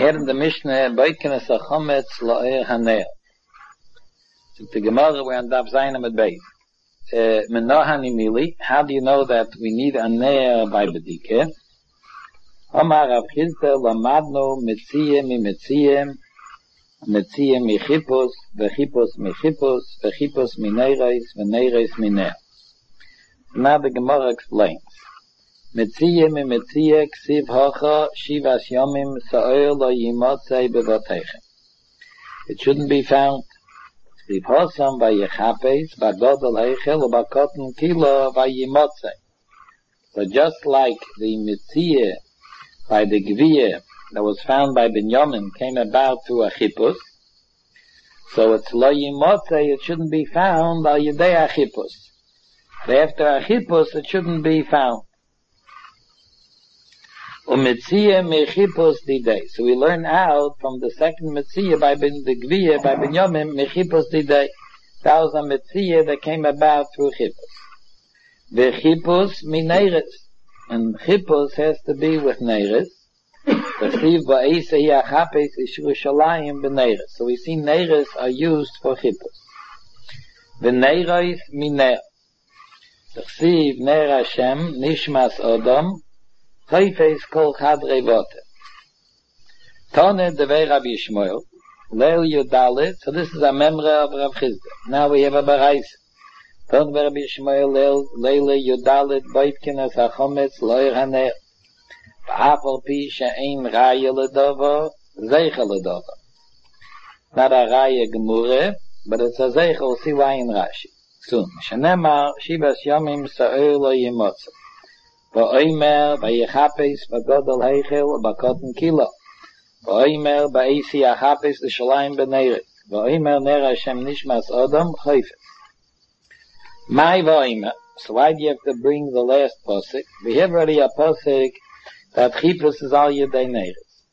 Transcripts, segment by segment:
heard in the Mishnah, Boikenes HaChometz Lo'er HaNeil. So the Gemara, we're on Daf Zayin Amud Beis. Menohani Mili, how do you know that we need a Neil by Bedike? Omar Rav Chizda, Lamadno, Metziyem, Metziyem, Metziyem, Mechipos, Vechipos, Mechipos, Vechipos, Mineires, Veneires, Miner. Now the Gemara explains. Metziyeh mi metziyeh ksiv hocha shivas yomim sa'oil lo yimotzei bevoteichem. It shouldn't be found. Ksiv hosam vayechapes bagodol heichel ubakoten kilo vayimotzei. So just like the metziyeh by the gviyeh that was found by Binyamin came about through a chipus, so it's lo yimotzei, it shouldn't be found al yedei a chipus. After a chipus, it shouldn't be found. So we learn out from the second Metziyah by the Gviyah by Binyamin Mechipos Didei. That was a Metziyah that came about through Chipos. The Chipos Mineires, and Chipos has to be with Neires. So we see Neires are used for Chipos. The Neires Miner. Chsiv Ner Hashem Nishmas Odom. Chayfes kol chadrei vote. Tone devei Rabbi Yishmael, Leil Yudalet, so this is a memory of Rav Chizda. Now we have a Baraisa. Tone Rabbi Yishmael, Leil Yudalet, Boikenes HaChometz Lo'er HaNeil. V'afal pi she'ein raya ledovo, zeicha ledovo. Not a raya gemure, but it's a zeicha, we'll see why in Rashi. Soon. Shenemar, Shivas Yomim Sa'oil Lo Yimotze. V'oimer v'yechapes v'godol heichel v'bakoten kilo. V'oimer v'eisi achapes l'shalayim b'neiret. V'oimer ner Hashem nishmas odom choyfes. My v'oimer. So why do you have to bring the last posik? We have already a posik that chipus is all yedei neiret.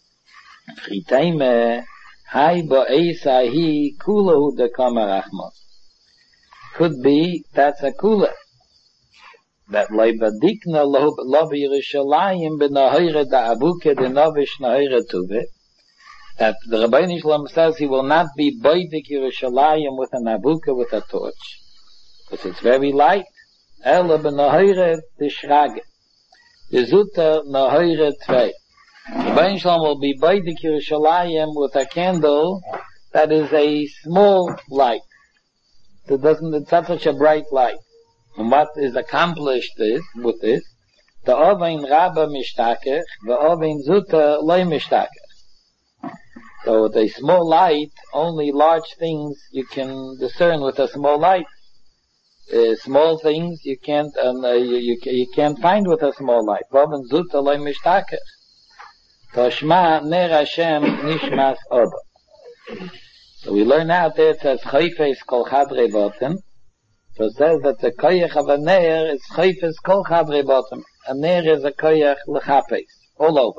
V'chitayme hai bo'eisa hi kula hu dekama rachmon. Could be that's a kula. That leibadikna lo b'Yerushalayim b'nahire da'abuke d'novish nahire tuve. That the Rabbeinu Shalom says he will not be boidik Yerushalayim with an abuke with a torch, because it's very light. Ela b'nahire d'shrage. D'zuta nahire tvei. Rabbeinu Shalom will be boidik Yerushalayim with a candle that is a small light. It's not such a bright light. And what is accomplished with this, the ovein rabba mishtakech, the ovein zuta loy mishtakech. So with a small light, only large things you can discern with a small light. Small things you can't find with a small light. Ovein zuta loy mishtakech. Toshma ner Hashem nishmas odo. So we learn out there it says chayfes kol chadrei voten. So it says that the koyach of a neir is chayfes kol chadrei voten. A neir is a koyach lechapes, all over.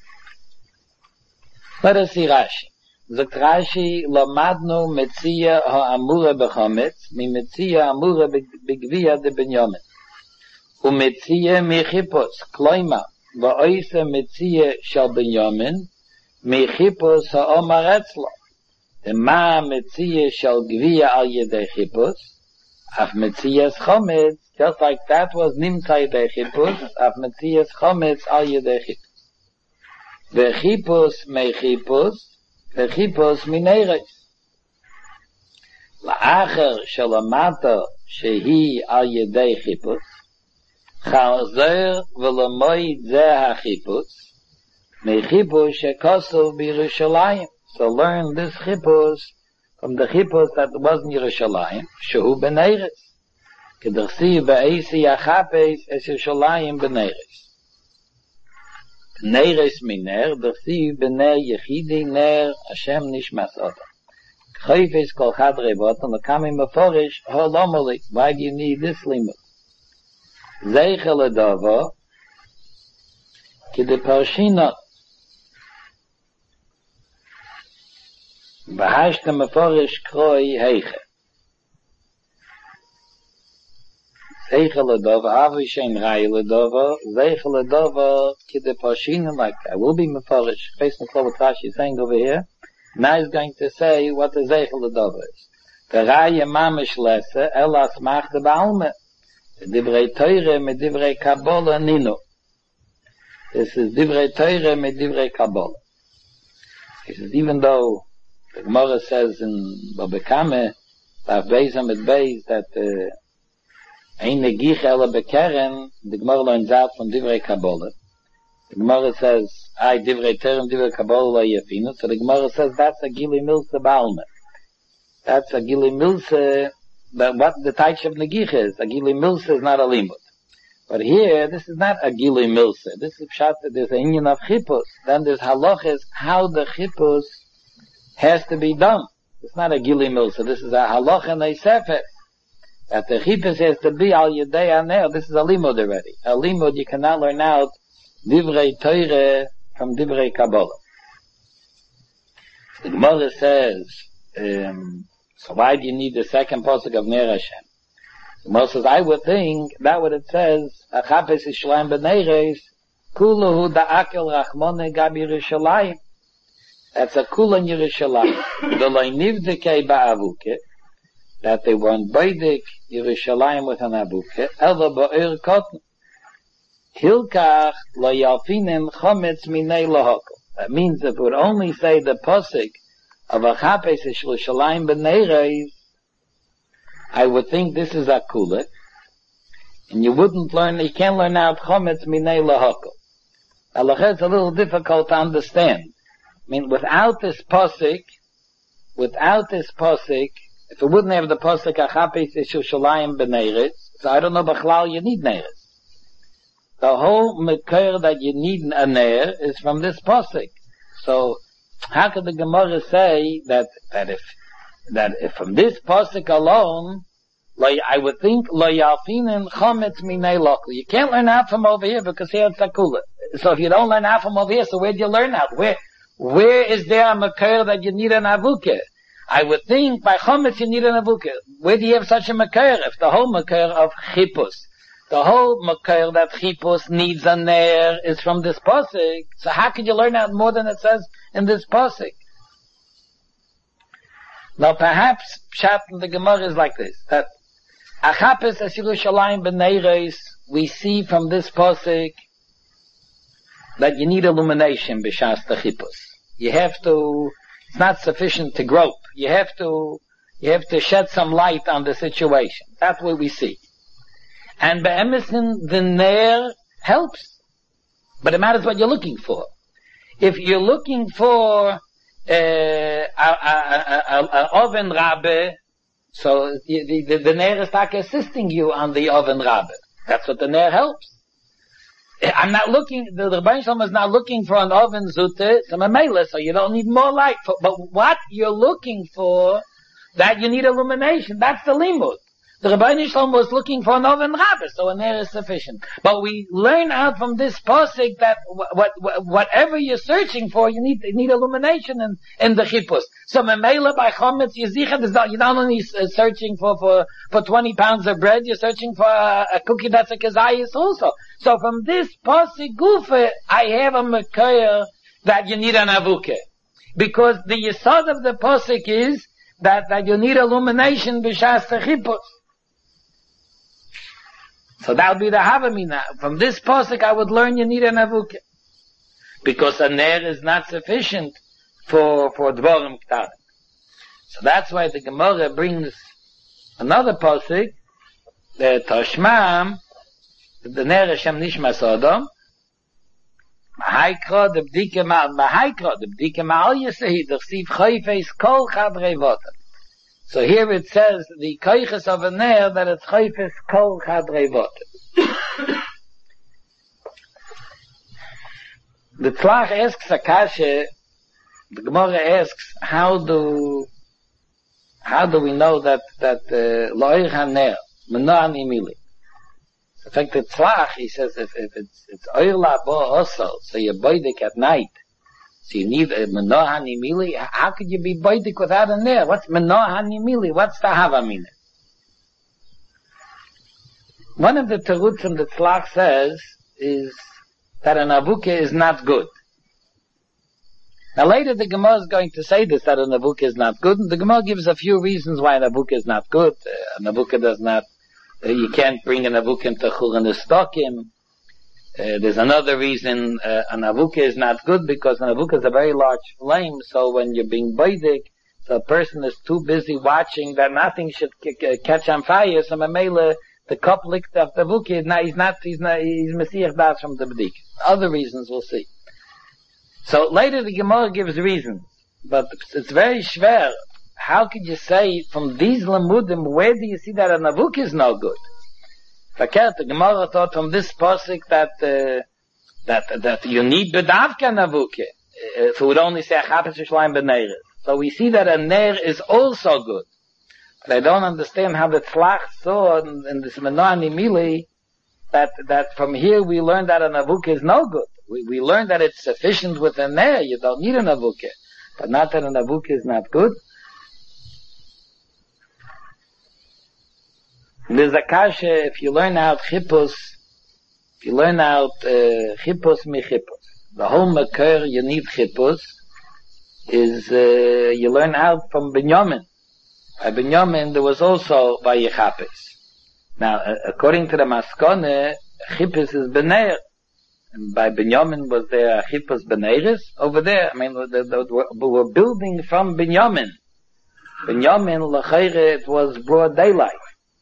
Let us see Rashi. Zogt Rashi, Lamadnu metziyah ha'amura b'chometz, mi metziyah amura b'gviyah de Binyamin. Umetziyah mechipos, kloima, va'oisa metziyah shal Binyamin, mechipos ha'omar etzlo. The ma metziyah shal gviyah al yedei chipos, af metziyah's chometz, just like that was nimtzai yedei chipos, af metziyah's chometz al yedei chipos. Vechipos mechipos, vechipos mineires. La'acher shalamata shehi al yedei chipos, chazer v'lamoid zeh hachipos, mechipos shekosov b'Yerushalayim. So learn this chipos from the chipos that was in Yerushalayim, shehu b'neiris. K'dersi v'eisi achapes es Yerushalayim b'neiris. Neiris miner, dersi b'nei yechidi ner Hashem nishmas odom. Chayfes kol chadrei voten, l'kamim meforish, holomoli. Why do you need this limud? Zeicha ledavo, k'deparshina, V'hashtem meforish kroi heiche. Zeichel Ledova, Avi Shem Rai Ledova, Zeichel Ledova, Kide Pashin, like, I will be Mefarish, based on what Rashi is saying over here. Now he's going to say what the Zeichel Ledova is. The Raya Mamish Lesse, Elas Mach de Baalme, Divrei Teure, mit Divrei Kabbalah Nino. This is Divrei Teure, mit Divrei Kabbalah. He says, even though the Gemara says in Babekame, Daf Beis Amid Beis, that Ein Negich Ela Bekeren, the Gemara learns out from Divrei Kabbalah. The Gemara says, I Divrei Terem Divrei Kabbalah La Yefinu. So the Gemara says that's a Gili Milse Baalme. That's a Gili Milse, but what the Taich of Negich is, a Gili Milse is not a Limud. But here, this is not a Gili Milse. This is Pshat, there's an Inyan of Chippus. Then there's Halachis, how the Chippus has to be done. It's not a Gili Milse. This is a Halach and a Sefer. That the Chippus has to be Al Yedei Aner. This is a Limud already. A Limud, you cannot learn out Divrei Teure from Divrei Kabbalah. The Gemara says, so why do you need the second pasuk of Ner Hashem? The Gemara says, I would think that what it says, Achapes Yishlayim B'Neires, Kuluhu Da'akel Rachmone Gab Yerushalayim. That's a Kula in Yerushalayim. V'loi Nivdekei Ba'avuke, that they weren't Beidik Yerushalayim with an Avuke, Ela Ba'ir Kotn. Hilkach Lo Yalfinem Chometz Minei Lahokol. That means if we would only say the pasuk of Achapes Yishlayim B'Neires, I would think this is a Kula, and you can't learn out Chometz Minei Lahokol. Allah is a little difficult to understand. I mean, without this pasuk, if it wouldn't have the pasuk Achapes Yishlayim B'Neires, so I don't know B'chlal you need Neires. The whole Mekir that you need a Ner is from this pasuk. So, how could the Gemara say that if from this pasuk alone, I would think Lo Yalfinen Chometz Minei Lahokol. You can't learn out from over here because here it's a Kula. So if you don't learn out from over here, so where do you learn out? Where is there a Mekir that you need an Avuke? I would think by Chometz you need an Avuke. Where do you have such a Mekir? If the whole Mekir of Chippus, the whole Mekir that Chippus needs a Ner is from this pasuk, so how could you learn out more than it says in this pasuk? Now perhaps Pshat in the Gemara is like this, that Achapes Yishlayim B'Neires, we see from this pasuk that you need illumination b'shas the Chippus. You have to, it's not sufficient to grope. You have to shed some light on the situation. That's what we see. And be'emesin, the Ner helps. But it matters what you're looking for. If you're looking for an oven rabbe, so the Ner is like assisting you on the oven rabbe. That's what the Ner helps. I'm not looking, the Rebbeinu Shalom is not looking for an oven zute, so you don't need more light. But what you're looking for, that you need illumination, that's the limud. The Rebbeinu Shalom was looking for an oven rabbe, so a Ner is sufficient. But we learn out from this pasuk that whatever you're searching for, you need illumination in the Chippus. So Memela by Chometz Yizichet, you're not only searching for 20 pounds of bread, you're searching for a cookie that's a kazayis also. So from this pasuk gufa, I have a Mekir that you need an avuke. Because the yesod of the pasuk is that you need illumination b'shas the Chippus. So that would be the Havamina. From this pasuk I would learn you need an avuke. Because a Ner is not sufficient for Dvorim Ktarim. So that's why the Gemara brings another pasuk, the Toshmam, the Ner Hashem Nishmas Odom, Mahaikra the B'dike Ma'al Yesehi, the Chsiv Chayfeis Kol Chadrei Votam. So here it says, the koiches of a Ner, that it's Chayfeis Kol Chadrei Votam. The Tzlach asks Akasha, the Gemara asks, how do we know that Lo'ir HaNer, Meno'an Imili? In fact, the Tzlach, he says, if it's Oir Labo also, so you're boidik at night, so you need a Meno'an Imili, how could you be boidik without a Ner? What's Meno'an Imili? What's the Havamina? One of the terutzim that Tzlach says is that an avuke is not good. Now later the Gemara is going to say this, that an avuke is not good, and the Gemara gives a few reasons why an avuke is not good. An avuke does not, you can't bring an avuke into chur and stokim. There's another reason an avuke is not good, because an avuke is a very large flame, so when you're being baidik, so a person is too busy watching that nothing should catch on fire, so mamela, the cup licked of the avuke, he's mesiach das from the b'dik. Other reasons we'll see. So later the Gemara gives reasons, but it's very schwer. How could you say from these lamudim, where do you see that an avuke is no good? Verkehrt, the Gemara thought from this pasuk that you need bedavka an avuke. If it would only say achapes shleim b'neiris. So we see that a ner is also good. But I don't understand how the Tzlach saw in this Manoah Nimili that from here we learn that an avuke is no good. We learn that it's sufficient with a ner, you don't need an avuke. But not that an avuke is not good. There's a kasha, if you learn out chippus, chippus mi chippus. The whole makar you need chippus is, you learn out from Binyamin. By Binyamin there was also Vayichapes. Now, according to the Maskone, chippus is bener. And by Binyamin was there chippus beneiris over there. I mean, we were building from Binyamin. Binyamin, l'chayre, it was broad daylight.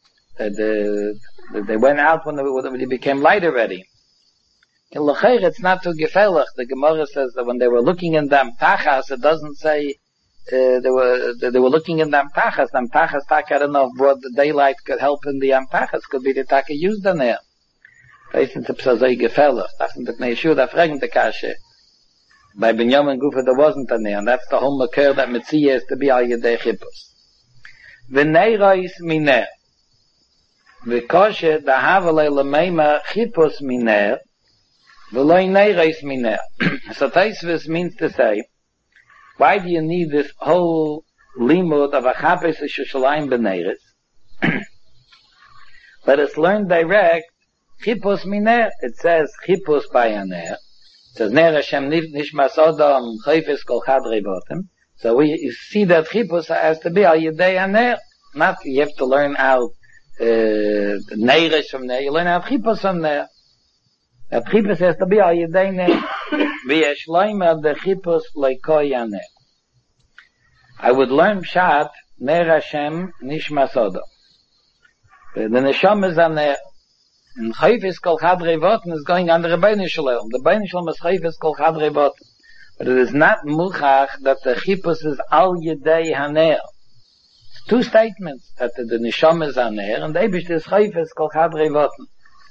They went out when it became light already. In l'chayre, it's not too gefährlich. The Gemara says that when they were looking in the Amtachas, it doesn't say they were looking in the Amtachas. The Amtachas, I don't know if broad daylight could help in the Amtachas. Could be the Taka used in there. Das ist so gefährlich. Das sind die Yeshua, da fragen die Kasche. By Binyamin Gufa, there wasn't any, and that's the whole makar that Metzia is to be al yedei chippus. V'neira is miner. V'koshe dahavale l'meima chippus miner, v'loi neira is miner. So Taisvis means to say, why do you need this whole limud of achapes shushalayim b'neiris? Let us learn direct chippus miner. It says chippus by a ner. It says ner Hashem nishmas odom chayfes kol chadrei botem. So we see that chippus has to be al yedei a ner. Not you have to learn out neirish from ner. You learn out chippus from ner. That chippus has to be al yedei ner. V'yesh loimer de chippus leikoi a ner. I would learn pshat ner Hashem nishmas odom. The neshama is a ner. And Chayfis Kol Chadrei Voten is going under the Rebbeinu Shalom. The Rebbeinu Shalom is Chayfis Kol Chadrei Voten. But it is not Muchach that the Chippus is Al Yedei Haner. Two statements, that the Nisham is Haner, and the Eibish is Chayfis Kol Chadrei Voten.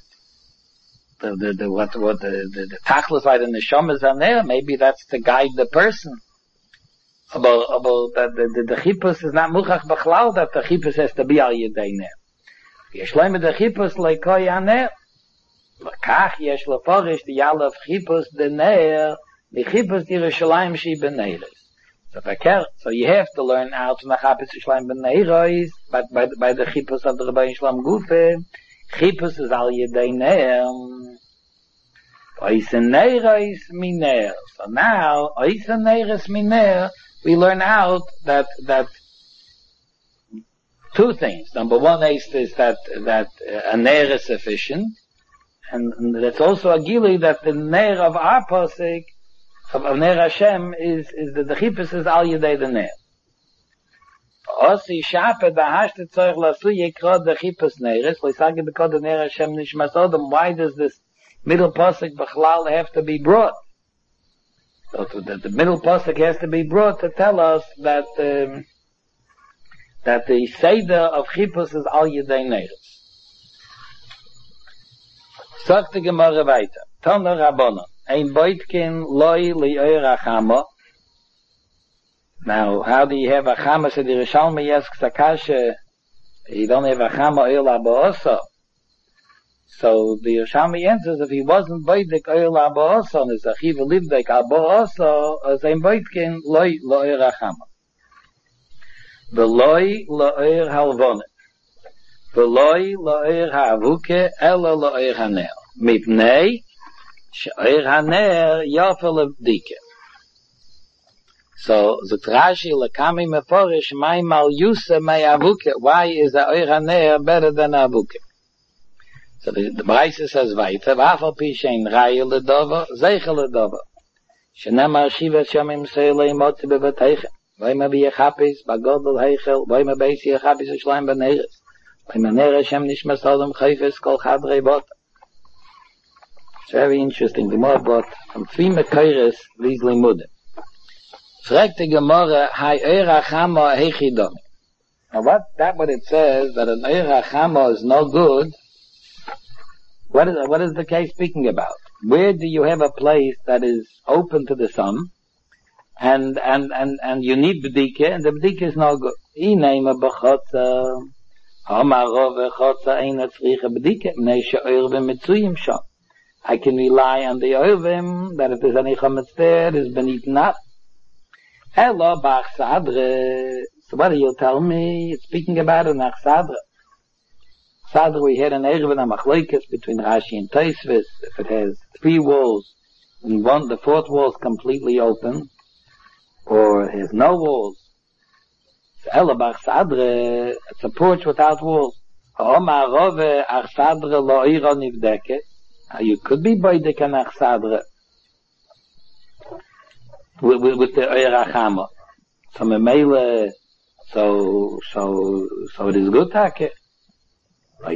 The Tachlis by the Nisham is Haner, maybe that's to guide the person. About the Chippus is not Muchach B'chlal, that the Chippus has to be Al Yedei Ner. יש להם את החיפוש לקוי הנר. וכך יש לפורש דיאלוף חיפוש דנר, בחיפוש ירושלים שהיא בנרס. So you have to learn out from the Chapis Yishleim b'neiros, but by the Chippus of the Rebbeinu Shalom Gufe, Chippus is al yedei ner. Oisen neiros miner. So now, oisen neiros miner, we learn out that two things. Number one is that a ner is sufficient, and that's also a gili that the ner of our posik, of ner Hashem, is that the chippus is al yedei the ner. Osi shape da hashte tzorich lasu yekrod the chippus neres, l'isage bekod the ner Hashem nishmas odom. Why does this middle posik b'chlal have to be brought? So the middle pasuk has to be brought to tell us that the seder of chippus is al yedei neiros. Sagt die Gemara weiter. Tana Rabbanan, ein Beutkin loi li'oir achama. Now, how do you have achama? So the Rishalmi asks Akasha, you don't have achama oil aboosa. So the Rishalmi answers, if he wasn't Beutik oil aboosa, and his achiva livdek aboosa, as ein Beutkin loi li'oir achama. The loy la'ir halvonet. V'loi lo'er ha'avuke ela lo'er haner. Mipnei she'er haner yofel b'dike. So, the Rashi lekami meforish my mal yusa my avuke. Why is the oir haner better than avuke? So the Braisa says weiter, v'afal pi shein raya ledover, zeicha ledover. Shenemar shiva shomim seilei motzi bevateicha. Vayma b'yechapis, bagodol heichel, vayma beisi yechapis u'shleim b'neres. Vayma ner Hashem nishmas odom chayfes kol chadrei bota. It's very interesting. The more brought from three mekoires these limudim. Fragt the Gemara, hai oir hachama heichidomi. Now what it says, that an oir hachama is no good, what is the case speaking about? Where do you have a place that is open to the sun, and you need b'dika, and the b'dika is no good? Ineima b'chotza, hamarov v'chotza eina tzricha b'dika, mnei she'oir v'mitzuyim shom. I can rely on the oivim, that if there's any chametz there, it's been eaten up. Hello, bach sadre. So what do you tell me? It's speaking about an achsadre. Sadr, we had an Erevin HaMachloikes between Rashi and Tosfos. If it has three walls, and the fourth wall is completely open, or it has no walls. So Elabach Sadr, it's a porch without walls. You could be boidik an Achsadre with the Oyer Achama. So Memele, so it is good take. Now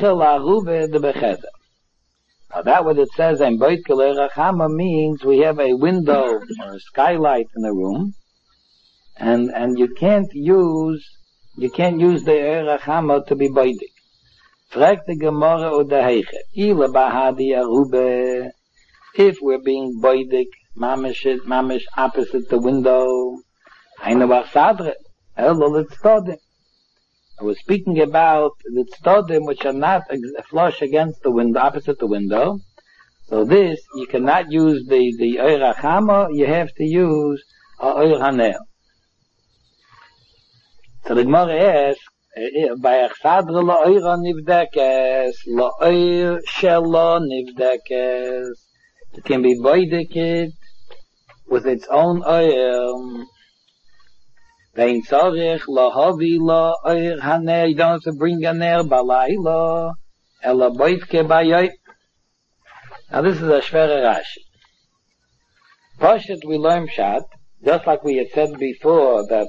that what it says in Beit Kol Chama means we have a window or a skylight in the room, and you can't use the Eir Chama to be Beidik. Fragt the Gemara or the Heiche. Ila Bahadi Arube. If we're being Beidik, mamish opposite the window, Hainu Achsadre. Hello, let's start it. I was speaking about the tzodim which are not flush against the window, opposite the window. So this, you cannot use the oir hachama, you have to use oir haner. So the Gemara asks, by achsadre lo oir nivdekes, lo oir shelo nivdekes. It can be boidiked with its own oil. Vein tzorich lahavi la oir haner. You don't have to bring a ner balayla. Ela boitke bayoy. Now this is a shvere Rashi. Poshet we learn shat, just like we had said before that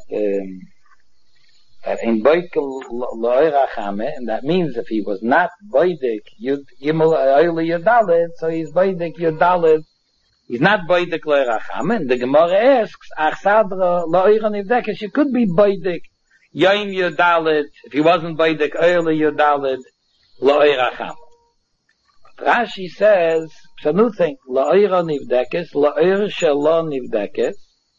in boitke la oir hachame, and that means if he was not boidik yud gimel oil yudalet, so he's boidik yudalet. He's not boidik lo iracham, and the Gemara asks, achsadra lo iran ivdekes, you could be boidik yoim yudalit, if he wasn't boidik early yudalit, lo iracham. But Rashi says, psanu think, lo iran ivdekes, lo ir shelo nivdekes,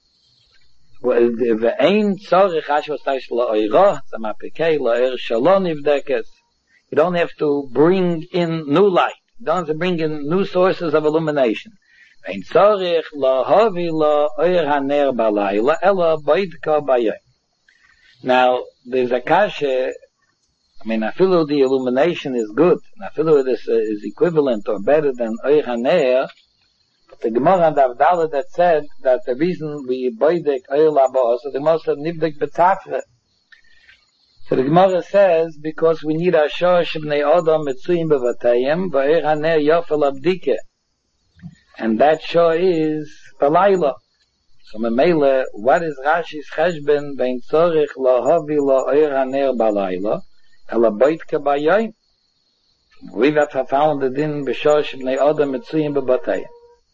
ve'ein tzorich, Rashi was saying, lo ira, zamapikei, lo ir shelo nivdekes. You don't have to bring in new light. You don't have to bring in new sources of illumination. Ein tzorich lahavi la oir haner balayla ela boidka bayoy. Now, there's a kasha, I feel the illumination is good, and I feel this is equivalent or better than oir haner, but the Gemara and Avdala that said that the reason we boidik oir labo, so the most of nivdik betzafre. So the Gemara says, because we need a shosh b'nei odom mitzuyim bevatayim, v'oir haner yofel abdike. And that sure is balayla. So memele, what is Rashi's cheshben bein tzorich lahavi la oir haner balayla ela boitke bayoyim? We that have found it in b'shosh b'nei odom mitzuyim bebatayim.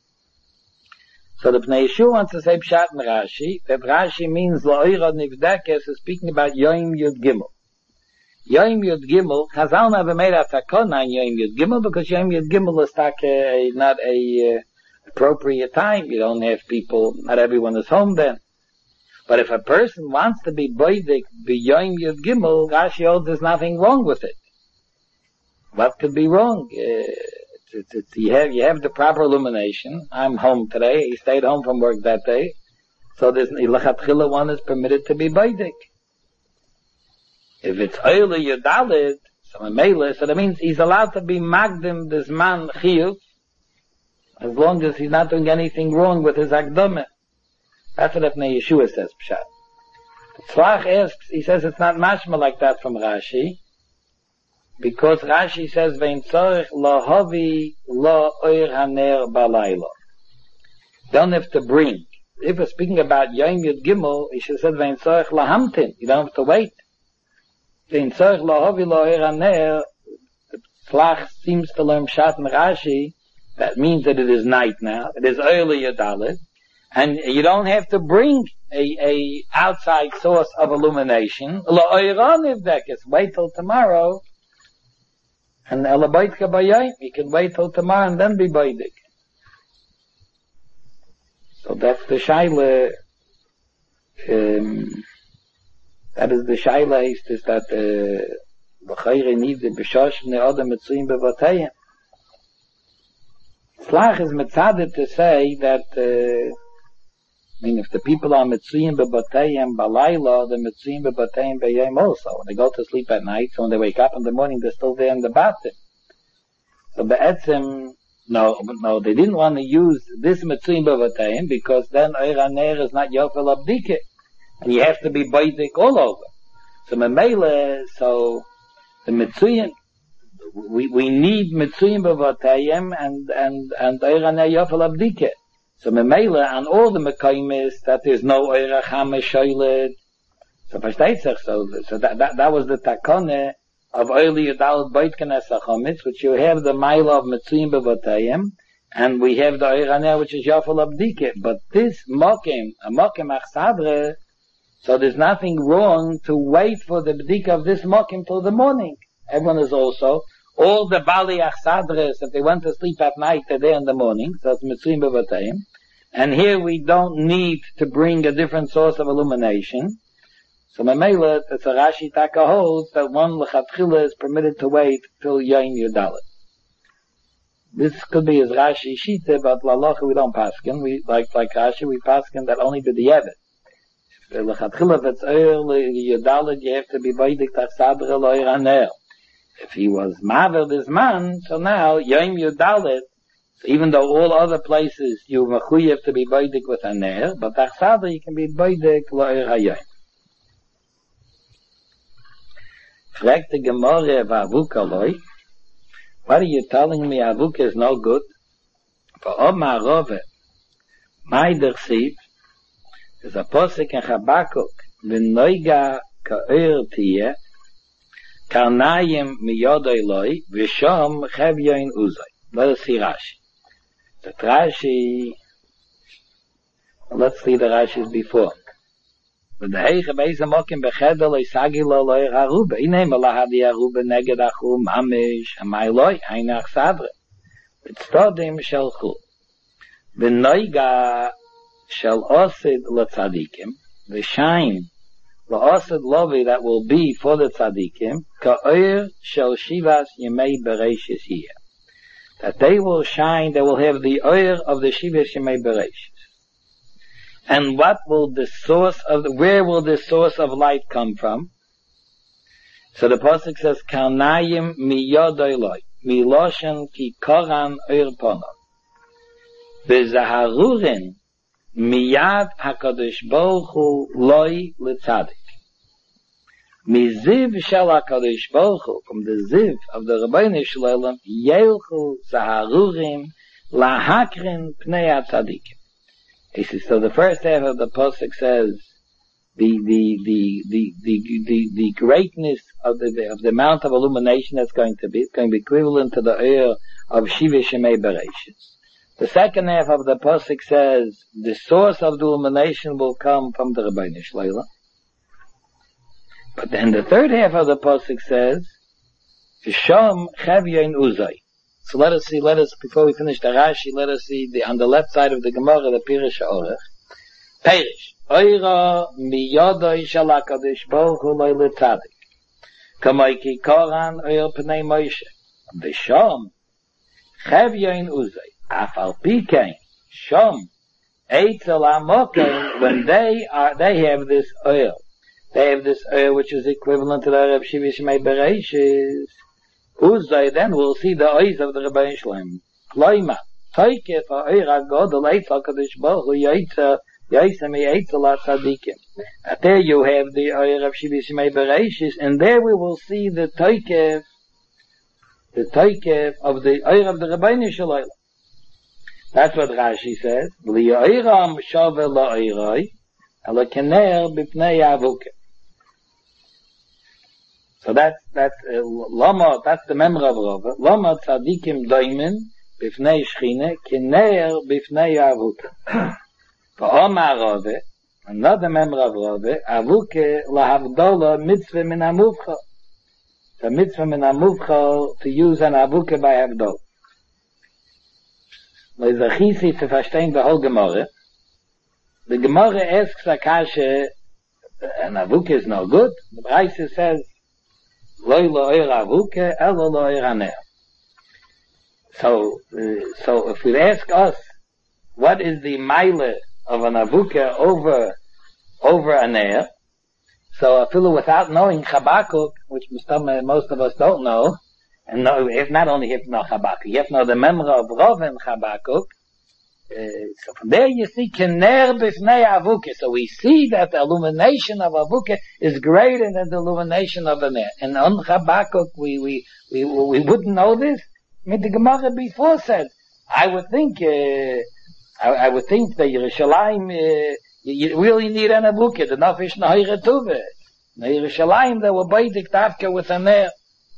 So the Pnei Yeshua wants to say pshat in Rashi, that Rashi means la oir nivdekes is speaking about Yoim Yud Gimel. Yoim Yud Gimel, Chazal never made a takona on Yoim Yud Gimel, because Yoim Yud Gimel is not a appropriate time. You don't have people, not everyone is home then. But if a person wants to be boidik b'Yoim Yud Gimel, Rashi holds there's nothing wrong with it. What could be wrong? You have the proper illumination. I'm home today. He stayed home from work that day. So there's Lechatchila one is permitted to be boidik. If it's early Yudalit, So that means he's allowed to be magdim this man chiyuv, as long as he's not doing anything wrong with his akdamah. That's what Ibn Yeshua says, Pshat. Tzlach asks, he says it's not mashma like that from Rashi, because Rashi says, Vein tzorich lo havi lo oir haner balaylo. Don't have to bring. If we're speaking about Yom Yud Gimel, he should have said, Vein tzorich lo hamtin. You don't have to wait. Vein tzorich lo havi lo oir haner, the Tzlach seems to learn Pshat and Rashi, that means that it is night now, it is early Yadalit, and you don't have to bring a outside source of illumination. Lo oiran ivdekes, wait till tomorrow, and elabaitka bayayim, you can wait till tomorrow and then be baidik. So that's the shaila, that is the shaila, is that b'chayre need the b'shosh b'nei odem mitzuim b'vatayim. Tzlach is mitzaded to say that, if the people are mitzuyim b'batayim balayla, they're mitzuyim b'batayim b'yayim also. When they go to sleep at night, so when they wake up in the morning, they're still there in the bathroom. So be'etzim, no, they didn't want to use this mitzuyim b'batayim because then Oir HaNer is not yofel abdike, and you have to be baidik all over. So memele, so the mitzuyim, we need mitzuyim b'vatayim and Oir HaNer yofel abdike. So memele on all the mekaymis that there's no Oir HaChamesh shoyled. So versteht sich so that was the takone of early Yudal Beitken Esachomitz, which you have the Maila of Mitzuyim B'Vatayim, and we have the Oir HaNer, which is Yafel Abdike. But this Mokim, a Mokim Achsadre, so there's nothing wrong to wait for the B'dika of this Mokim till the morning. Everyone is also, all the Bali Achsadres, if they went to sleep at night, they're there in the morning, so it's Mitzuyim B'Vatayim. And here we don't need to bring a different source of illumination. So Mamela, it's a Rashi Taka holds that one lechatchila is permitted to wait till Yom Yudalit. This could be as Rashi Shita, but Lalacha we don't paskin. We like Rashi, we paskin that only be the Yevet. If the lechatchila, if it's early Yudalit, you have to be baidik tachsadre Oir HaNer. If he was maver this man, so now Yom Yudalit, so even though all other places you mechuyev to be baidik with HaNer, but tachsadre you can be baidik Oir HaYom. Fragt the Gemara of Avuk aloi, what are you telling me Avuk is no good? For Omar Rove, my dersiv, is a posik in Chabakuk, v'noiga ka'ir tiyeh, karnayim miyodoi loi, v'shom chevyoin uzoi. Let us see Rashi. The Rashi, let's see the Rashi's before. But the heiche beise mokim bechedel isagi lo loir harube. Ine malahadi harube neged achu mamish amai loi einach sadre. B'tzodim shel chul. V'noiga shel osid l'tzadikim. V'shaim l'osid lovi that will be for the tzadikim. Ka'oir shel shivas yemei bereishis here. That they will shine, they will have the oir of the shivas yemei bereishis. And what will the source of, where will the source of light come from? So the pasuk says, Karnayim miyodoi loi, miloshen ki koran oir pono. V'zaharurin miyad HaKadosh Baruch Hu loi l'tzadik. Miziv shel HaKadosh Baruch Hu, from the ziv of the Rabbeinu Shalom, yelchu zaharurim lahakrin pnei HaTzadikim. So the first half of the pasuk says the greatness of the amount of illumination that's going to be, it's going to be equivalent to the oir of Shiva Shemei Bereshis. The second half of the pasuk says the source of the illumination will come from the Rabbeinu Shalom. But then the third half of the pasuk says V'shom Chavyoin Uzay. So let us, before we finish the Rashi, let us see on the left side of the Gemara, the Pirish Orech. Pirish. Oira miyodoi shel HaKadosh Baruch Hu loi l'tzadik. Kamoi ki koran oir pnei Moshe. V'shom chevyoin uzay. Af al pi kein. Shom eitzel amokein, when they have this oil. They have this oil which is equivalent to the oil of Shiva Shemei Bereshis. Uzay, then we'll see the eyes of the Rebbeinu Shalom. Kloima, Toike for Eira Godel Eitzel Kadosh Baruch Hu Yaisem Eitzel HaTzadikim. And there you have the Eira of Shibis Yemei Bereishis, and there we will see the Toike of the Eira of the Rebbeinu Shalom. That's what Rashi says. Li'Eiram Shave La'Eirai, Ala Kener B'Pnei Avuke. So that's Lama, that's the memra of Rava. Lama tzadikim doimen b'fnei shchine, kener b'fnei avuke. For Omar Rava, another memra of Rava, avuke lahavdola mitzvah min amuvcha. The mitzvah min amuvcha to use an avuke by havdol. Leizachisi to verstehen the whole Gemara. The Gemara asks Akasha, an avuke is no good. The Braisa says, so if we ask us, what is the mile of an avuka over an air? So I feel without knowing Chabakuk, which most of us don't know, and if not only have to know Chabakuk, you have to know the memra of Rav and Chabakuk. So from there you see kener b'fnei avuke. So we see that the illumination of avuke is greater than the illumination of an air. And on Chabakuk we wouldn't know this. I mean, the Gemara before said, I would think that Yerushalayim, you really need an avuke. The nafish nahira tuve. In Yerushalayim they were baidik tafka with an air.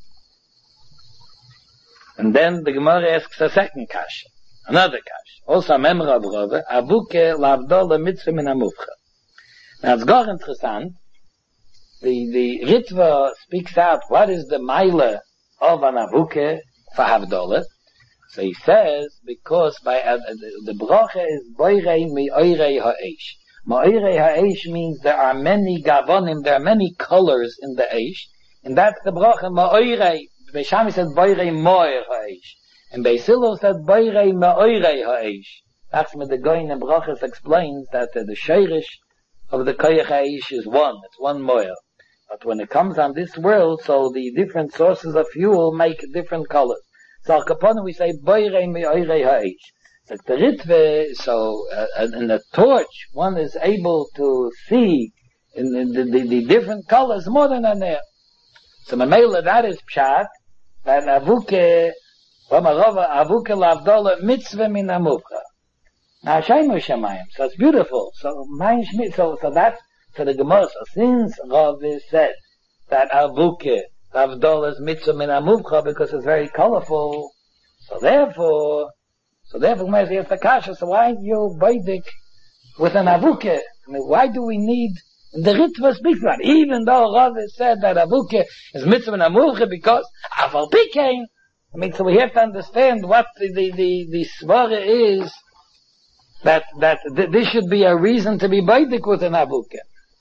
And then the Gemara asks a second kasha. Another kash. Also a memra of Rava, avuke lavdola mitzvah min amuvcha. Now it's gar interessant. The Ritva speaks out what is the mile of an avuke for havdola. So he says, because by the bracha is boirei me'oirei ha'esh. Me'oirei ha'esh means there are many gavonim, there are many colors in the eish. And that's the bracha me'oirei. Beishami said boirei mo'er ha'esh. And Beisilo said, Boirei ma'oirei ha'esh. That's when the Goyin and Brachas explains that the sheirish of the koyach ha'esh is one. It's one moir. But when it comes on this world, so the different sources of fuel make different colors. So al kaponu we say, Boirei ma'oirei ha'esh. So the Ritve, in the torch, one is able to see in the different colors more than an air. So Mamela, that is pshat, that avuke, avuke lavdola mitzvah min amuvcha. Now Shaimu Shamayim, so it's beautiful. So that's the Gemara. So since Rav said that avuke lavdola is mitzvah min amuvcha because it's very colorful, so therefore Gemara says the kasha. So why you baidik with an avuke? I mean, why do we need? The Ritva speaks about it. Even though Rav said that avuke is mitzvah min amuvcha because afal pikein. I mean, so we have to understand what the svara is, that this should be a reason to be baidik with an avuke.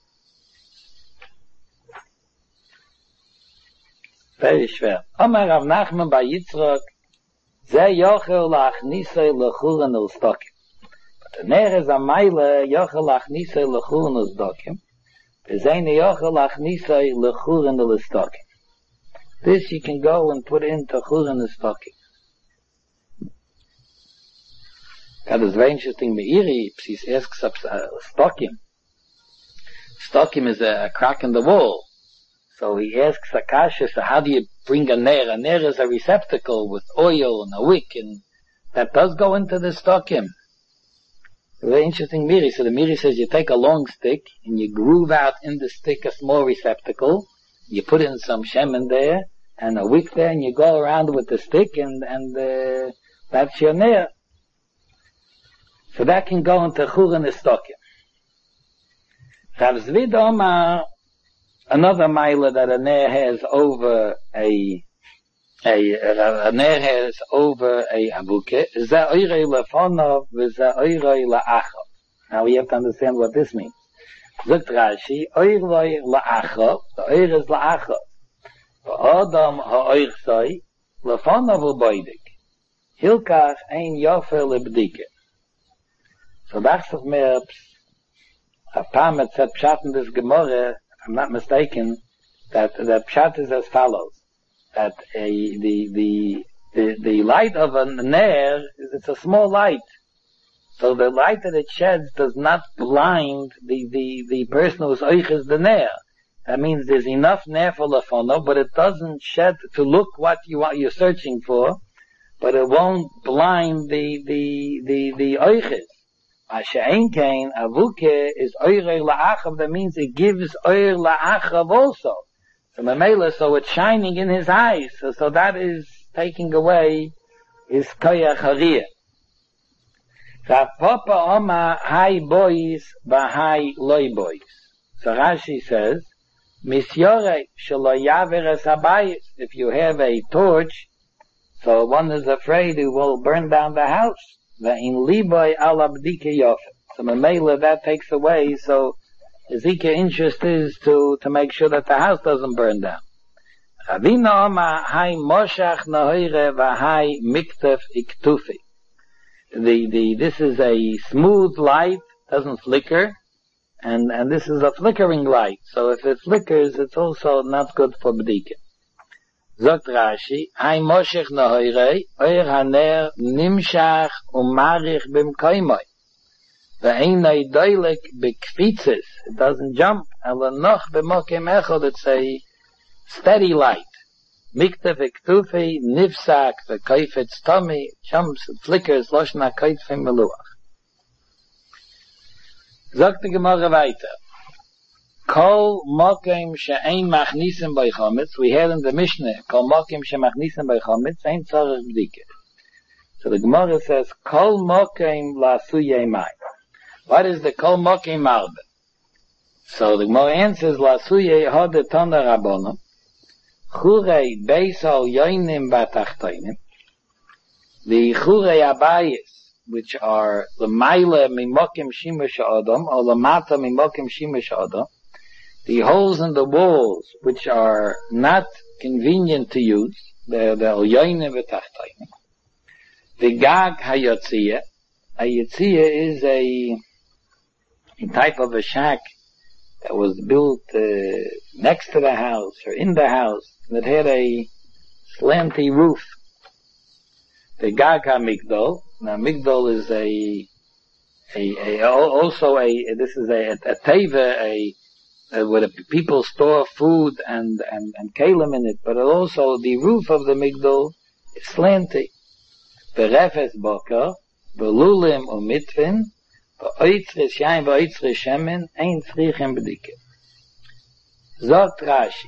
Very schwer. Amar Rav Nachman by Yitzchak, ze yochel lachnisei lechuren ulstokim. But the ner is a meile yochel lachnisei lechuren ulstokim, v'zeine yochel lachnisei lechuren ulstokim. This you can go and put into Churen Stokim. That is very interesting. Meiri, he asks Stokim. Stokim is a crack in the wall. So he asks Akasha, so how do you bring a ner? A ner is a receptacle with oil and a wick, and that does go into the Stokim. Very interesting Meiri. So the Meiri says you take a long stick and you groove out in the stick a small receptacle. You put in some shemen there, and a wick there, and you go around with the stick, and that's your ner. So that can go into Churen Stokim. Rav Zvid Omar, another mile that a ner has over a ner has over a avuke, za'oirei lefonov v'za'oirei la'achov. Now we have to understand what this means. Zot Rashi, oirei la'achov, the oir is la'achov. Adam ha'oir say, lefonov u'boidik. Hilkach ein yofer lebdike. So that's of me, a Pam had said pshat in this Gemara, if I'm not mistaken, that the pshat is as follows. that the light of a ner, it's a small light. So the light that it sheds does not blind the person who's oiches the ner. That means there's enough ner for lefono, but it doesn't shed to look what you're searching for, but it won't blind the oiches. Masha'en kain avuke is oirei la'achav, that means it gives oir la'achav also. So Mamela, so it's shining in his eyes, so that is taking away his koyach hariyah. Papa Oma hai boys v'hai loy boys. So Rashi says, Misyore shelo yaver es habayis. If you have a torch, so one is afraid it will burn down the house. V'in liboy al abdike yofer. So Mamela, that takes away, so Ezekiel's interest is to make sure that the house doesn't burn down. Ravina Oma hai moshach nahoire v'hai miktef iktufi. This is a smooth light, doesn't flicker, and this is a flickering light. So if it flickers, it's also not good for b'dika. Zogt Rashi, hay moshech nahoirei, oir haner nimshach umarich b'mkoimoi. Ve'einai doilek b'kfitzes. It doesn't jump. Ela noch b'mokem echod, it's a steady light. Mikta v'ktufi, nifsak, v'koifetz tomi, jumps, flickers, loshna koifim meluach. Sagt die Gemara weiter. Kol mokem she'ein machnisim bei chometz. We had in the Mishnah, kol mokem she'machnisim bei chometz, ein tzorech b'dike. So the Gemara says, kol mokem la'asuyei mai. What is the kol mokem marbe? So the Gemara answers, la'asuyei hode tona rabbonim. Churei beisal yoinim batachtoinim. The churei abayis, which are the maile mimokim shimush adam, or the mata mimokim shimush adam, the holes in the walls, which are not convenient to use, they're yoinim batachtoinim. The gag hayotziyah. A yotziyah is a type of a shack that was built next to the house or in the house, that had a slanty roof. The Gag HaMigdol. Now Migdol is this is a teva, where the people store food and kalim in it, but also the roof of the Migdol is slanty. Berefes boker, belulim umitvin, beoitzres yain beoitzres shemen, ein tzrichem b'dike. Zogt Rashi,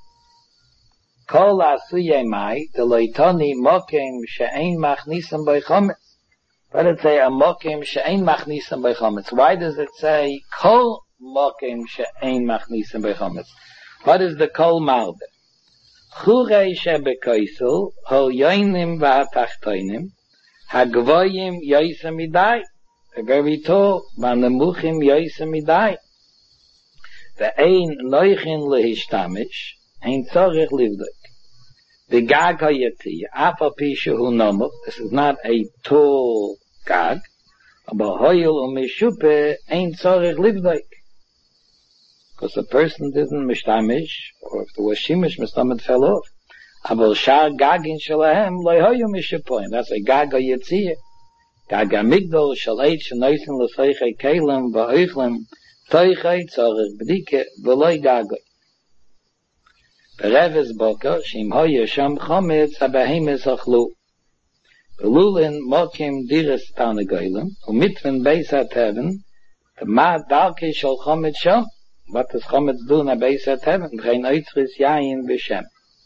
Kol asuyei mai, the loitoni mokim she'ein machnisam by chometz. But it say a mokim she'ein machnisam by chometz. Why does it say kol mokim she'ein machnisam by chometz? What is the kol marbe? Churei shebekoisel, hol yoinim v'atachtoinim, hagvoyim yoisem idai. The very tall, v'anemuchim yoisem idai. Ve'ein noichin lehishtamish, ein tzorich livdok. The gag hayati, afa pishu hu nomuk. This is not a tall gag. Aber hoyel umishupe ein tzorich livdok. Because the person didn't mishtamish, or if there was shimish, mistamid fell off. Aber shar gagin shalahem loy hoyu mishupoin. That's a gag hayati. Gag amigdol shalait shenoisen l'soichei kelim va'oichlem toichei tzorich b'dike v'loy gagoy. Bereves boker, shim hoye sham chometz, habehemes achlu. Belulin mokim diris tanegoylem, umitven beis hateven, the ma darke shal chometz sham. What does chometz do na beis hateven? Gein oitzris yayin b'shem.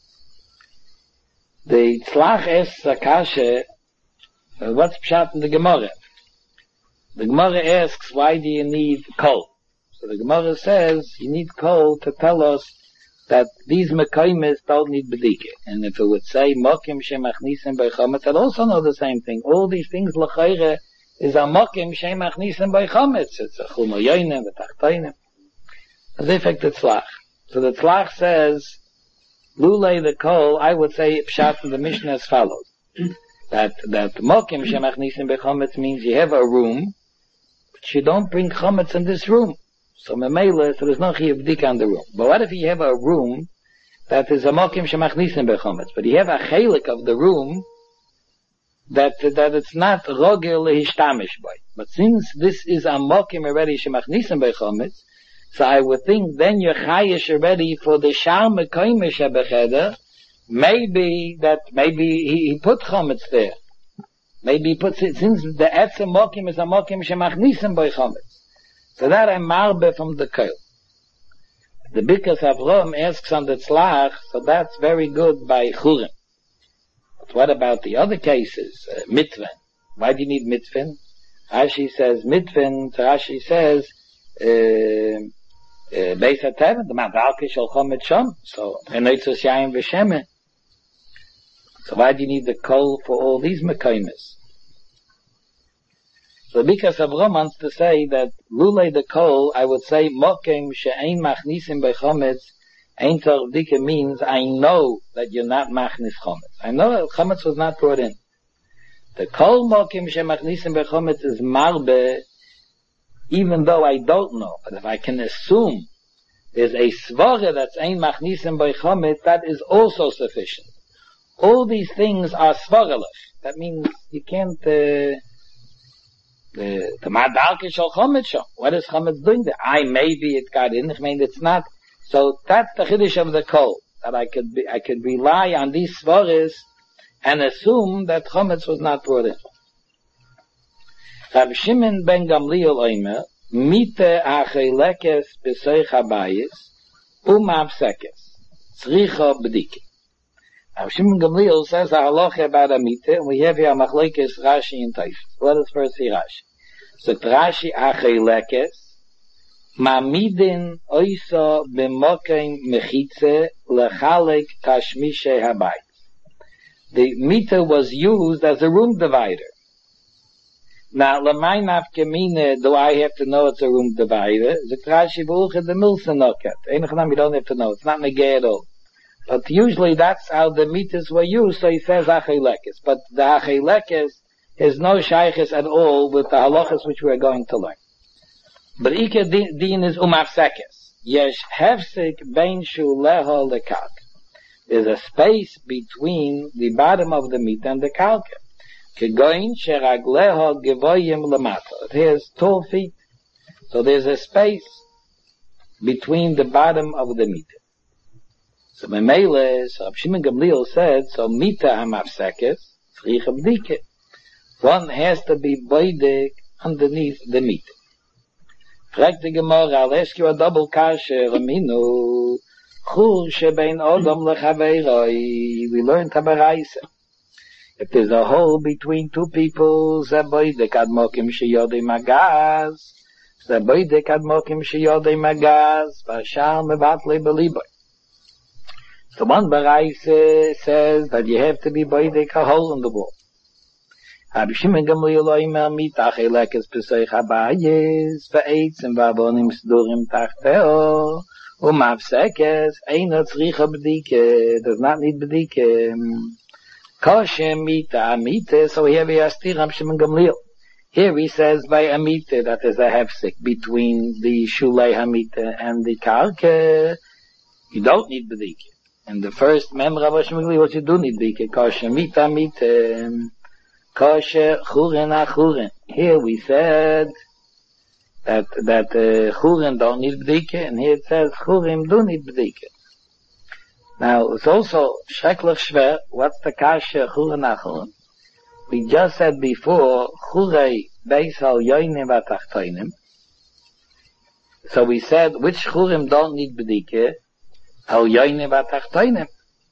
The tzlach es sakashe, what's pshat in the Gemara? The Gemara asks, why do you need coal? So the Gemara says, you need coal to tell us that these mekaymes don't need bedike. And if it would say mokim shemachnisim by chometz, I'd also know the same thing. All these things l'chayre is a mokim shemachnisim by chometz. It's a chumoyoynim, a tachtoynim. As if it's tzlach. So the tzlach says, lulei the kol, I would say pshat in the Mishnah as follows. That mokim shemachnisim by chometz means you have a room, but you don't bring chometz in this room. So memela, so there's no chiyuv b'dika in the room. But what if you have a room that is a mokim shemachnisim bechometz. But you have a chelik of the room that it's not rogel lehishtamish by. But since this is a mokim already shemachnisim bechometz, so I would think then you're chayish already for the shar mekoyim shebecheder. Maybe he put chometz there. Maybe he puts it, since the etzem mokim is a mokim shemachnisim by chometz. So that I'm marbe from the koil. The Bikas Avrom asks on the tzlach, so that's very good by churim. But what about the other cases? Mitven. Why do you need mitven? Rashi says mitven. Rashi says Beis HaTeven, the Madalke shel chomet shom. So enoitzos yayin v'shemen. So why do you need the kol for all these mekaymes? So because Avram wants to say that lulei the kol, I would say mokem she'ein machnisim bechometz, ein tzarvdike means I know that you're not machnis chometz. I know that chometz was not brought in. The kol mokem she'machnisim bechometz is marbe, even though I don't know. But if I can assume there's a svara that's ein machnisim bechometz, that is also sufficient. All these things are svaralech. That means you can't. The madalke shel chometz shom. What is chometz doing there? Maybe it got in. I mean, it's not. So that's the chiddush of the kol, that I could rely on these svaris and assume that chometz was not brought in. Rab Shimon ben Gamliel oimer mite achelekes b'soich habayis umavsekes tzricha b'dike. Rab Shimon Gamliel says a halacha about a mite, and we have here machlekes Rashi and Taif. Let us first see Rashi. So Rashi achelekes mamidin oisa b'mokem mechitze lechalek tashmishe habayis. The mite was used as a room divider. Now, lamay nafkemine, do I have to know it's a room divider? The Rashi b'uche the milsa noket. Einachanam, you don't have to know. It's not negay at all. But usually that's how the mitas were used, so he says achelekes. But the achelekes is no shayches at all with the halachas which we are going to learn. But ike din is umafsekes. Yesh hefsik bein shuleho lekak. There's a space between the bottom of the meat and the kalka. Kegoin sheragleho gevoyim lamata. It has 12 feet. So there's a space between the bottom of the meat. So Memele, so Shimon Gamliel said, so mita hamafsekes, tzricha b'dike. One has to be boidek underneath the meat. Fragt the Gemara, I'll ask you a double kasher, Raminu, chur shebein odom lechaveiroi. We learned Tabaraisa. If there's a hole between two people, ze boidek ad mokim sheyodei magaz, ze boidek ad mokim sheyodei magaz, v'ashar mevatle beliboy. So one Barais says that you have to be boidek a hole in the wall. Rabbi Shimon Gamliel oimer mitach elekes b'soich habayis v'eitzim v'avonim sdurim tachteo umavsekes eino tzricha b'dike. Does not need b'dike. Koshem mita amite. So here we are still Rabbi Shimon Gamliel. Here he says by amite that is a hefsek between the shulei hamite and the karke. You don't need b'dike. And the first member of Rabbi Shimon Gamliel, what you do need b'dike. Koshem mita amite. Kosher churen achuren. Here we said that churen don't need b'dike, and here it says churim do need b'dike. Now it's also shreklich shver. What's the kasher churen achuren? We just said before churei beis al yoinim v'tachtoinim. So we said which churim don't need b'dike? Al yoinim v'tachtoinim.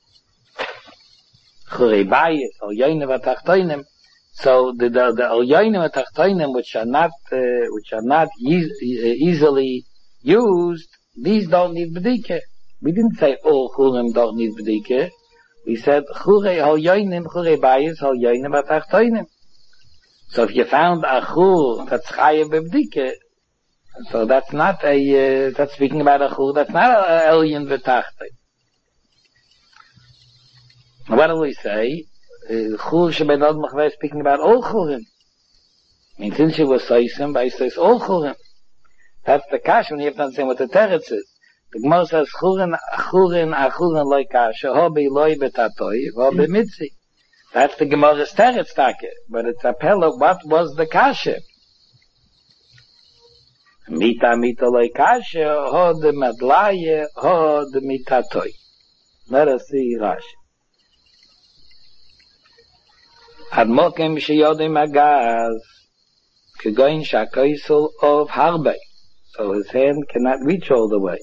Churei bayis al yoinim v'tachtoinim. So the Al-Yoinim and which are not easily used, these don't need B'dike. We didn't say all Churim don't need B'dike. We said Churei Al-Yoinim, Churei Bayis, Al-Yoinim Atachtoinim. So if you found a Chur that's Chayev B'dike, so that's not that's speaking about a Chur, that's not a Elyon V'tachtoin. What do we say? Chur shebein od machveh speaking about all churim. I mean, since she was soisim, but he says all churim. That's the kash when you have to understand what the teretz is. The Gemara says, churin loy kasha, hobi loy betatoi, hobi mitzi. That's the Gemara's teretz take, but it's a pella, what was the kasha? Mita loy kasha, hod madlaye, hod mitatoi. Let us see Rashi. Ad mokem sheyodim agaz, kegoin shakoisel of harbe. So his hand cannot reach all the way.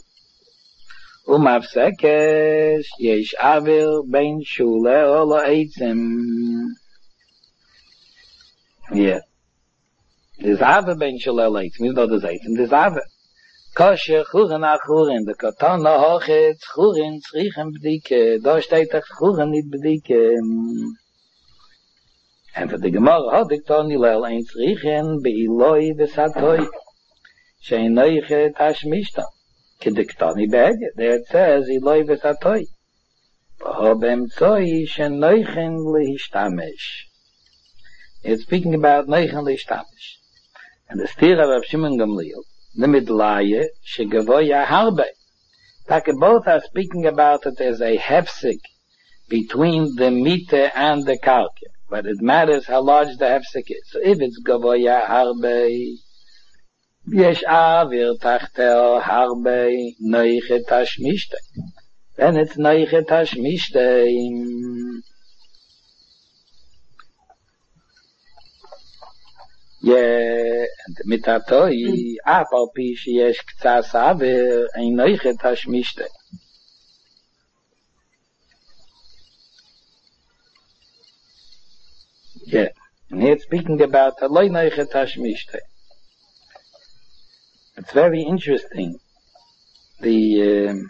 Umavsekes, yesh avir bein shule olo eitzim. Yeah. There's avir bein shule olo eitzim, even though there's eitzim, there's avir. Kosher churen achuren, the katan no hochetz, churen tzrichem b'dike, do steht ach churen nit b'dike. And for the Gemara, hodik toni lel ein tzrichen be'iloi v'satoi, shein noiche tashmishta. Kidiktani beg, there it says, iloi v'satoi. V'hobem tzoi shein noichen lehishtamesh. It's speaking about noichen lehishtamesh. And the stira of Rav Shimon Gamliel, the midlaye, shegavoya harbe. Both are speaking about that there's a hefsik between the mite and the karka. But it matters how large the hefsek is. So if it's gavoya harbe, yesh avir tachtel harbe noiche tashmishte, then it's noiche tashmishte. Yeah, and mitatoi, apal pi sheyesh ktsas avir, ein noiche tashmishte. Yeah, and here it's speaking about Eloi Noiche Tashmishte. It's very interesting. It's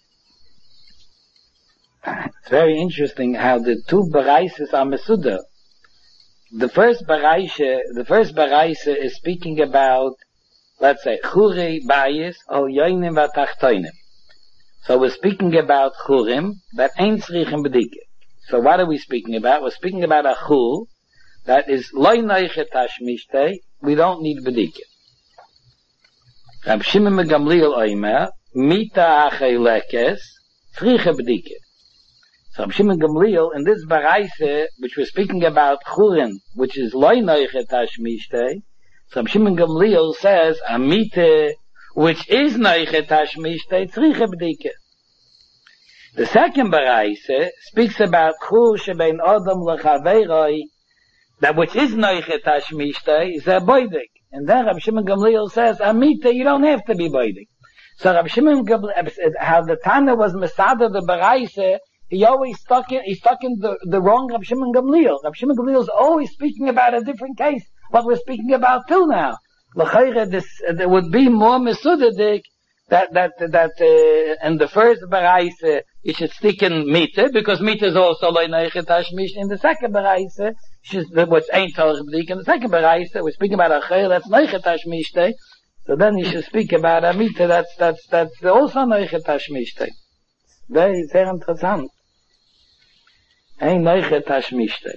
very interesting how the two Baraises are Mesuda. The first Baraise is speaking about, let's say, Churei Bayis Al Yoinim Vatachtoinim. So we're speaking about Churim that ain't Tzrichem B'dike. So what are we speaking about? We're speaking about a Chur that is loy noiche tashmishte, we don't need bedike. Rab Shimon Gamliel oimer, mita achelekes, tzriche bedike. So Rab Shimon Gamliel, in this baraise, which we're speaking about churin, which is loy noiche tashmishte, so Rab Shimon Gamliel says, a mite, which is noiche tashmishte, tzriche bedike. The second baraise speaks about chur shebein adam lechaveiroi, that which is noiche tashmishte is a boidik. And then Rabbi Shimon Gamliel says, Amita, you don't have to be boidik. So Rabbi Shimon Gamliel, how the Tana was Masada the Baraise, he's stuck in the wrong Rabbi Shimon Gamliel. Rabbi Shimon Gamliel is always speaking about a different case, what we're speaking about till now. L'chayre, there would be more Mesudadik, that in the first Baraise, you should stick in Mita, because Mita is also loy noiche tashmishte. In the second Baraise, which ain't Torah B'dik, in the second Baraise, we're speaking about a chayr that's noiche tashmishte. So then you should speak about a Mita that's also noiche tashmishte. Very, very interessant. Ein noiche tashmishte.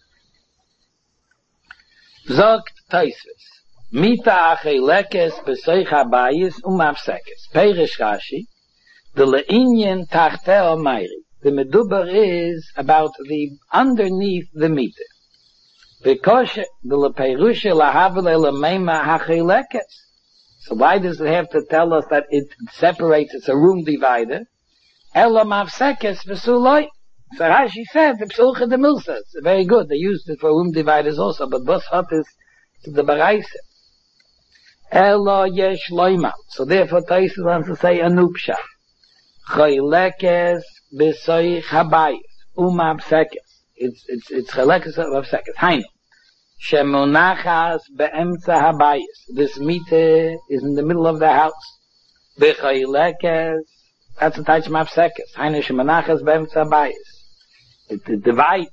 Zogt Taisves. Mita achelekes besoich habayis umavsekes. Perish Rashi. The le'inyen tachtel mayri. The medubar is about the underneath the mita. Because the lepeirusha lahavle lemeima hachelekes. So why does it have to tell us that it separates? It's a room divider. Ela mavsekes v'suloi. So Rashi said the psulcha de milsa. It's very good. They used it for room dividers also, but bus hot is to the baraisa. Ela yesh loima. So therefore Taisa wants to say anupsha. Chaylekes b'soich habayis umavsekes. It's chaylekes of sekes. Hainu. Shemunachas be'emtza habayis. This mite is in the middle of the house. B'chaylekes. That's a touch mavsekes. Hainu shemunachas be'emtza habayis. It divides.